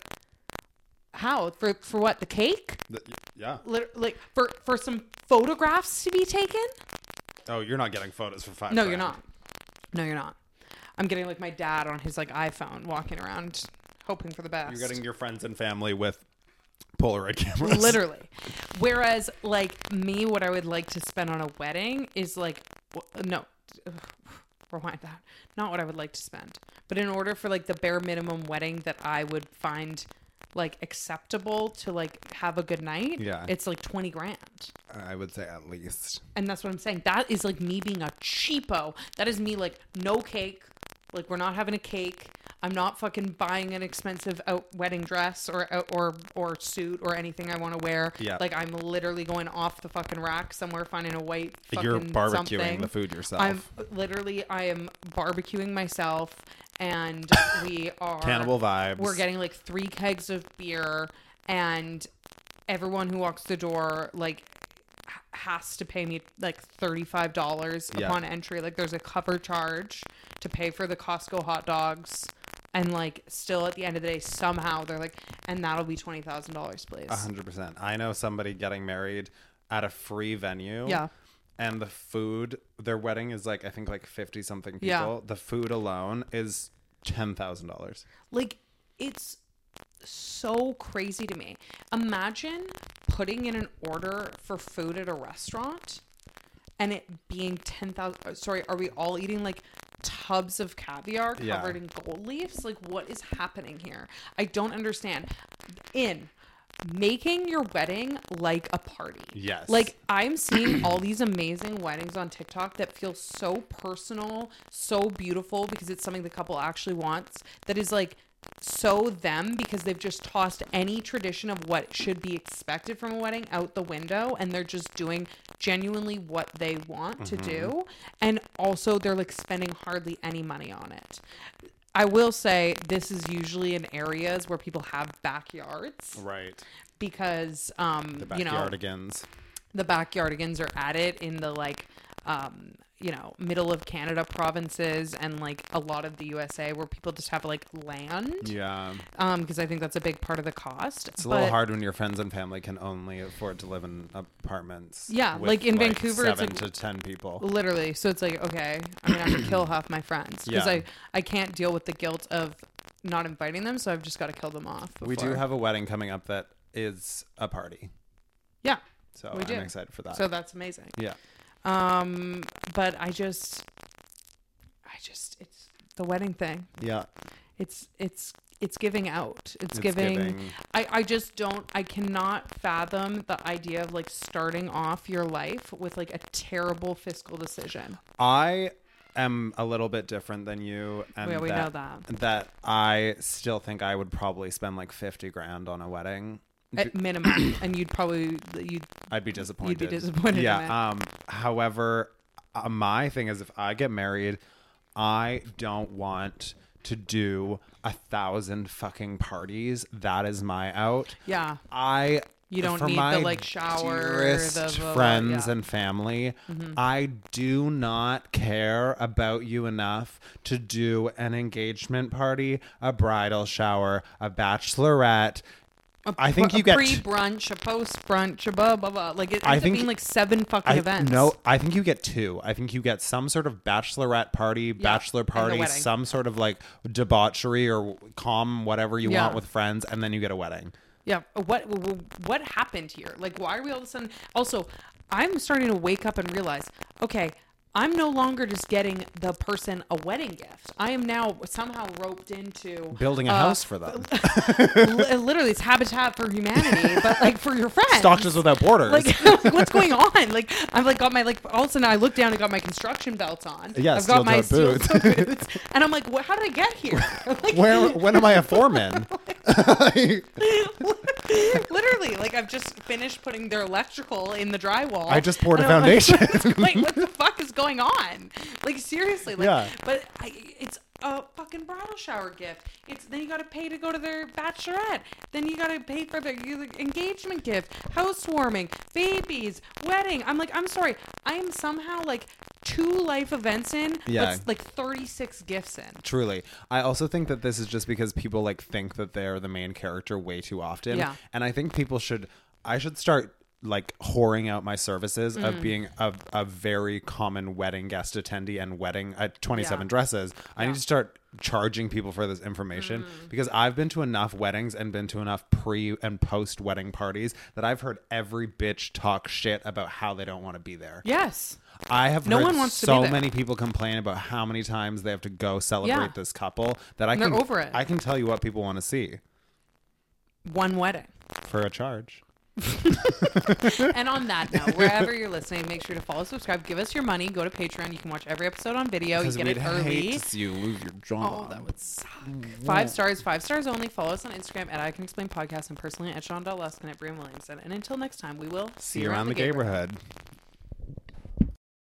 [SPEAKER 2] how for for what? The cake?
[SPEAKER 1] The- yeah.
[SPEAKER 2] Lit- like for for some photographs to be taken?
[SPEAKER 1] Oh, you're not getting photos for five.
[SPEAKER 2] No,
[SPEAKER 1] grand.
[SPEAKER 2] you're not. No, you're not. I'm getting like my dad on his like iPhone, walking around, hoping for the best.
[SPEAKER 1] You're getting your friends and family with Polaroid cameras.
[SPEAKER 2] Literally. Whereas, like me, what I would like to spend on a wedding is like, w- no, rewind that. Not what I would like to spend, but in order for like the bare minimum wedding that I would find like acceptable to like have a good night,
[SPEAKER 1] Yeah.
[SPEAKER 2] it's like twenty grand.
[SPEAKER 1] I would say at least.
[SPEAKER 2] And that's what I'm saying. That is like me being a cheapo. That is me like no cake. Like we're not having a cake. I'm not fucking buying an expensive out wedding dress or or or suit or anything I want to wear.
[SPEAKER 1] Yeah.
[SPEAKER 2] Like I'm literally going off the fucking rack somewhere, finding a white fucking
[SPEAKER 1] You're barbecuing
[SPEAKER 2] something.
[SPEAKER 1] the food yourself.
[SPEAKER 2] I'm literally I am barbecuing myself, and we are
[SPEAKER 1] Cannibal vibes.
[SPEAKER 2] We're getting like three kegs of beer, and everyone who walks the door like h- has to pay me like thirty-five dollars
[SPEAKER 1] Yeah.
[SPEAKER 2] upon entry. Like there's a cover charge to pay for the Costco hot dogs, and like still at the end of the day somehow they're like, and that'll be twenty thousand dollars, please.
[SPEAKER 1] A hundred percent. I know somebody getting married at a free venue.
[SPEAKER 2] Yeah.
[SPEAKER 1] And the food, their wedding is like, I think like fifty something people.
[SPEAKER 2] Yeah.
[SPEAKER 1] The food alone is ten thousand dollars.
[SPEAKER 2] Like it's so crazy to me. Imagine putting in an order for food at a restaurant and it being ten thousand. Sorry, are we all eating like tubs of caviar covered
[SPEAKER 1] Yeah.
[SPEAKER 2] in gold leaves? Like what is happening here? I don't understand. In making your wedding like a party.
[SPEAKER 1] Yes.
[SPEAKER 2] Like I'm seeing all these amazing weddings on TikTok that feel so personal, so beautiful because it's something the couple actually wants, that is like so them, because they've just tossed any tradition of what should be expected from a wedding out the window, and they're just doing genuinely what they want to do. And also they're like spending hardly any money on it. I will say this is usually in areas where people have backyards,
[SPEAKER 1] Right.
[SPEAKER 2] because um
[SPEAKER 1] The
[SPEAKER 2] you know
[SPEAKER 1] backyardigans.
[SPEAKER 2] the backyardigans are at it in the like um you know middle of Canada provinces and like a lot of the U S A where people just have like land,
[SPEAKER 1] Yeah.
[SPEAKER 2] um because I think that's a big part of the cost.
[SPEAKER 1] It's a little hard when your friends and family can only afford to live in apartments.
[SPEAKER 2] Yeah,
[SPEAKER 1] with,
[SPEAKER 2] like in Vancouver, it's
[SPEAKER 1] seven
[SPEAKER 2] like-
[SPEAKER 1] to ten people.
[SPEAKER 2] Literally. So it's like, okay, I'm gonna have to kill half my friends because
[SPEAKER 1] Yeah.
[SPEAKER 2] I I can't deal with the guilt of not inviting them, so I've just got to kill them off
[SPEAKER 1] We do
[SPEAKER 2] before.
[SPEAKER 1] have a wedding coming up that is a party,
[SPEAKER 2] yeah,
[SPEAKER 1] so
[SPEAKER 2] We
[SPEAKER 1] I'm
[SPEAKER 2] do.
[SPEAKER 1] excited for that.
[SPEAKER 2] so that's amazing.
[SPEAKER 1] yeah,
[SPEAKER 2] Um, but I just, I just, it's the wedding thing.
[SPEAKER 1] yeah,
[SPEAKER 2] It's, it's, it's giving out. It's,
[SPEAKER 1] It's
[SPEAKER 2] giving,
[SPEAKER 1] giving-
[SPEAKER 2] I, I just don't, I cannot fathom the idea of like starting off your life with like a terrible fiscal decision.
[SPEAKER 1] I am a little bit different than you, and
[SPEAKER 2] Yeah, we
[SPEAKER 1] that,
[SPEAKER 2] know that.
[SPEAKER 1] that I still think I would probably spend like fifty grand on a wedding.
[SPEAKER 2] At minimum. And you'd probably, you'd,
[SPEAKER 1] I'd be disappointed.
[SPEAKER 2] disappointed in
[SPEAKER 1] Yeah.
[SPEAKER 2] it.
[SPEAKER 1] Um. However, uh, my thing is, if I get married, I don't want to do a thousand fucking parties. That is my out.
[SPEAKER 2] yeah.
[SPEAKER 1] I.
[SPEAKER 2] You don't
[SPEAKER 1] for
[SPEAKER 2] need the,
[SPEAKER 1] my
[SPEAKER 2] like, shower,
[SPEAKER 1] dearest
[SPEAKER 2] the blah, blah,
[SPEAKER 1] friends
[SPEAKER 2] yeah. Mm-hmm.
[SPEAKER 1] and family. I do not care about you enough to do an engagement party, a bridal shower, a bachelorette. I think
[SPEAKER 2] a
[SPEAKER 1] you get
[SPEAKER 2] pre-brunch, a post-brunch, a blah, blah, blah. Like, it
[SPEAKER 1] I
[SPEAKER 2] ends up
[SPEAKER 1] think-
[SPEAKER 2] being like seven fucking
[SPEAKER 1] I,
[SPEAKER 2] events.
[SPEAKER 1] No, I think you get two. I think you get some sort of bachelorette party, bachelor
[SPEAKER 2] and a
[SPEAKER 1] party,
[SPEAKER 2] wedding.
[SPEAKER 1] some sort of like debauchery or calm, whatever you
[SPEAKER 2] Yeah.
[SPEAKER 1] want with friends, and then you get a wedding.
[SPEAKER 2] Yeah. What what happened here? Like, why are we all of a sudden? Also, I'm starting to wake up and realize, okay, I'm no longer just getting the person a wedding gift. I am now somehow roped into
[SPEAKER 1] Building a
[SPEAKER 2] uh,
[SPEAKER 1] house for them.
[SPEAKER 2] li- literally, it's Habitat for Humanity, but like for your friends.
[SPEAKER 1] Doctors Without Borders.
[SPEAKER 2] Like, what's going on? Like, I've like got my like all of a sudden I look down and got my construction belts on.
[SPEAKER 1] Yeah,
[SPEAKER 2] I've got my
[SPEAKER 1] steel-toed
[SPEAKER 2] steel
[SPEAKER 1] boots.
[SPEAKER 2] boots, and I'm like, what, how did I get here? Like,
[SPEAKER 1] Where? When am I a foreman?
[SPEAKER 2] literally, like I've just finished putting their electrical in the drywall.
[SPEAKER 1] I just poured a
[SPEAKER 2] and I'm like,
[SPEAKER 1] foundation.
[SPEAKER 2] Wait, what the fuck is going on? Like seriously, like,
[SPEAKER 1] Yeah.
[SPEAKER 2] but I, it's a fucking bridal shower gift. It's then you got to pay to go to their bachelorette. Then you got to pay for their engagement gift, housewarming, babies, wedding. I'm like, I'm sorry, I am somehow like two life events in,
[SPEAKER 1] Yeah.
[SPEAKER 2] but like thirty-six gifts in.
[SPEAKER 1] Truly. I also think that this is just because people like think that they're the main character way too often.
[SPEAKER 2] Yeah.
[SPEAKER 1] And I think people should, I should start like whoring out my services
[SPEAKER 2] Mm.
[SPEAKER 1] of being a, a very common wedding guest attendee and wedding at twenty-seven
[SPEAKER 2] Yeah.
[SPEAKER 1] dresses. I
[SPEAKER 2] Yeah.
[SPEAKER 1] need to start charging people for this information because I've been to enough weddings and been to enough pre and post wedding parties that I've heard every bitch talk shit about how they don't want to be there.
[SPEAKER 2] Yes.
[SPEAKER 1] I have
[SPEAKER 2] No
[SPEAKER 1] heard
[SPEAKER 2] one wants to be
[SPEAKER 1] so
[SPEAKER 2] there.
[SPEAKER 1] many people complain about how many times they have to go celebrate
[SPEAKER 2] Yeah.
[SPEAKER 1] this couple that I
[SPEAKER 2] And they're
[SPEAKER 1] can
[SPEAKER 2] over it.
[SPEAKER 1] I can tell you what people want to see
[SPEAKER 2] One wedding.
[SPEAKER 1] for a charge.
[SPEAKER 2] And on that note, wherever you're listening, make sure to follow, subscribe, give us your money, go to Patreon. You can watch every episode on video. You
[SPEAKER 1] Because
[SPEAKER 2] get
[SPEAKER 1] we'd
[SPEAKER 2] it early.
[SPEAKER 1] hate to see you lose your job.
[SPEAKER 2] Oh, that would suck. Five stars, five stars only. Follow us on Instagram at I Can Explain Podcast and personally at Sean Luskin at Brian Williamson. And until next time, we will
[SPEAKER 1] See you around the neighborhood.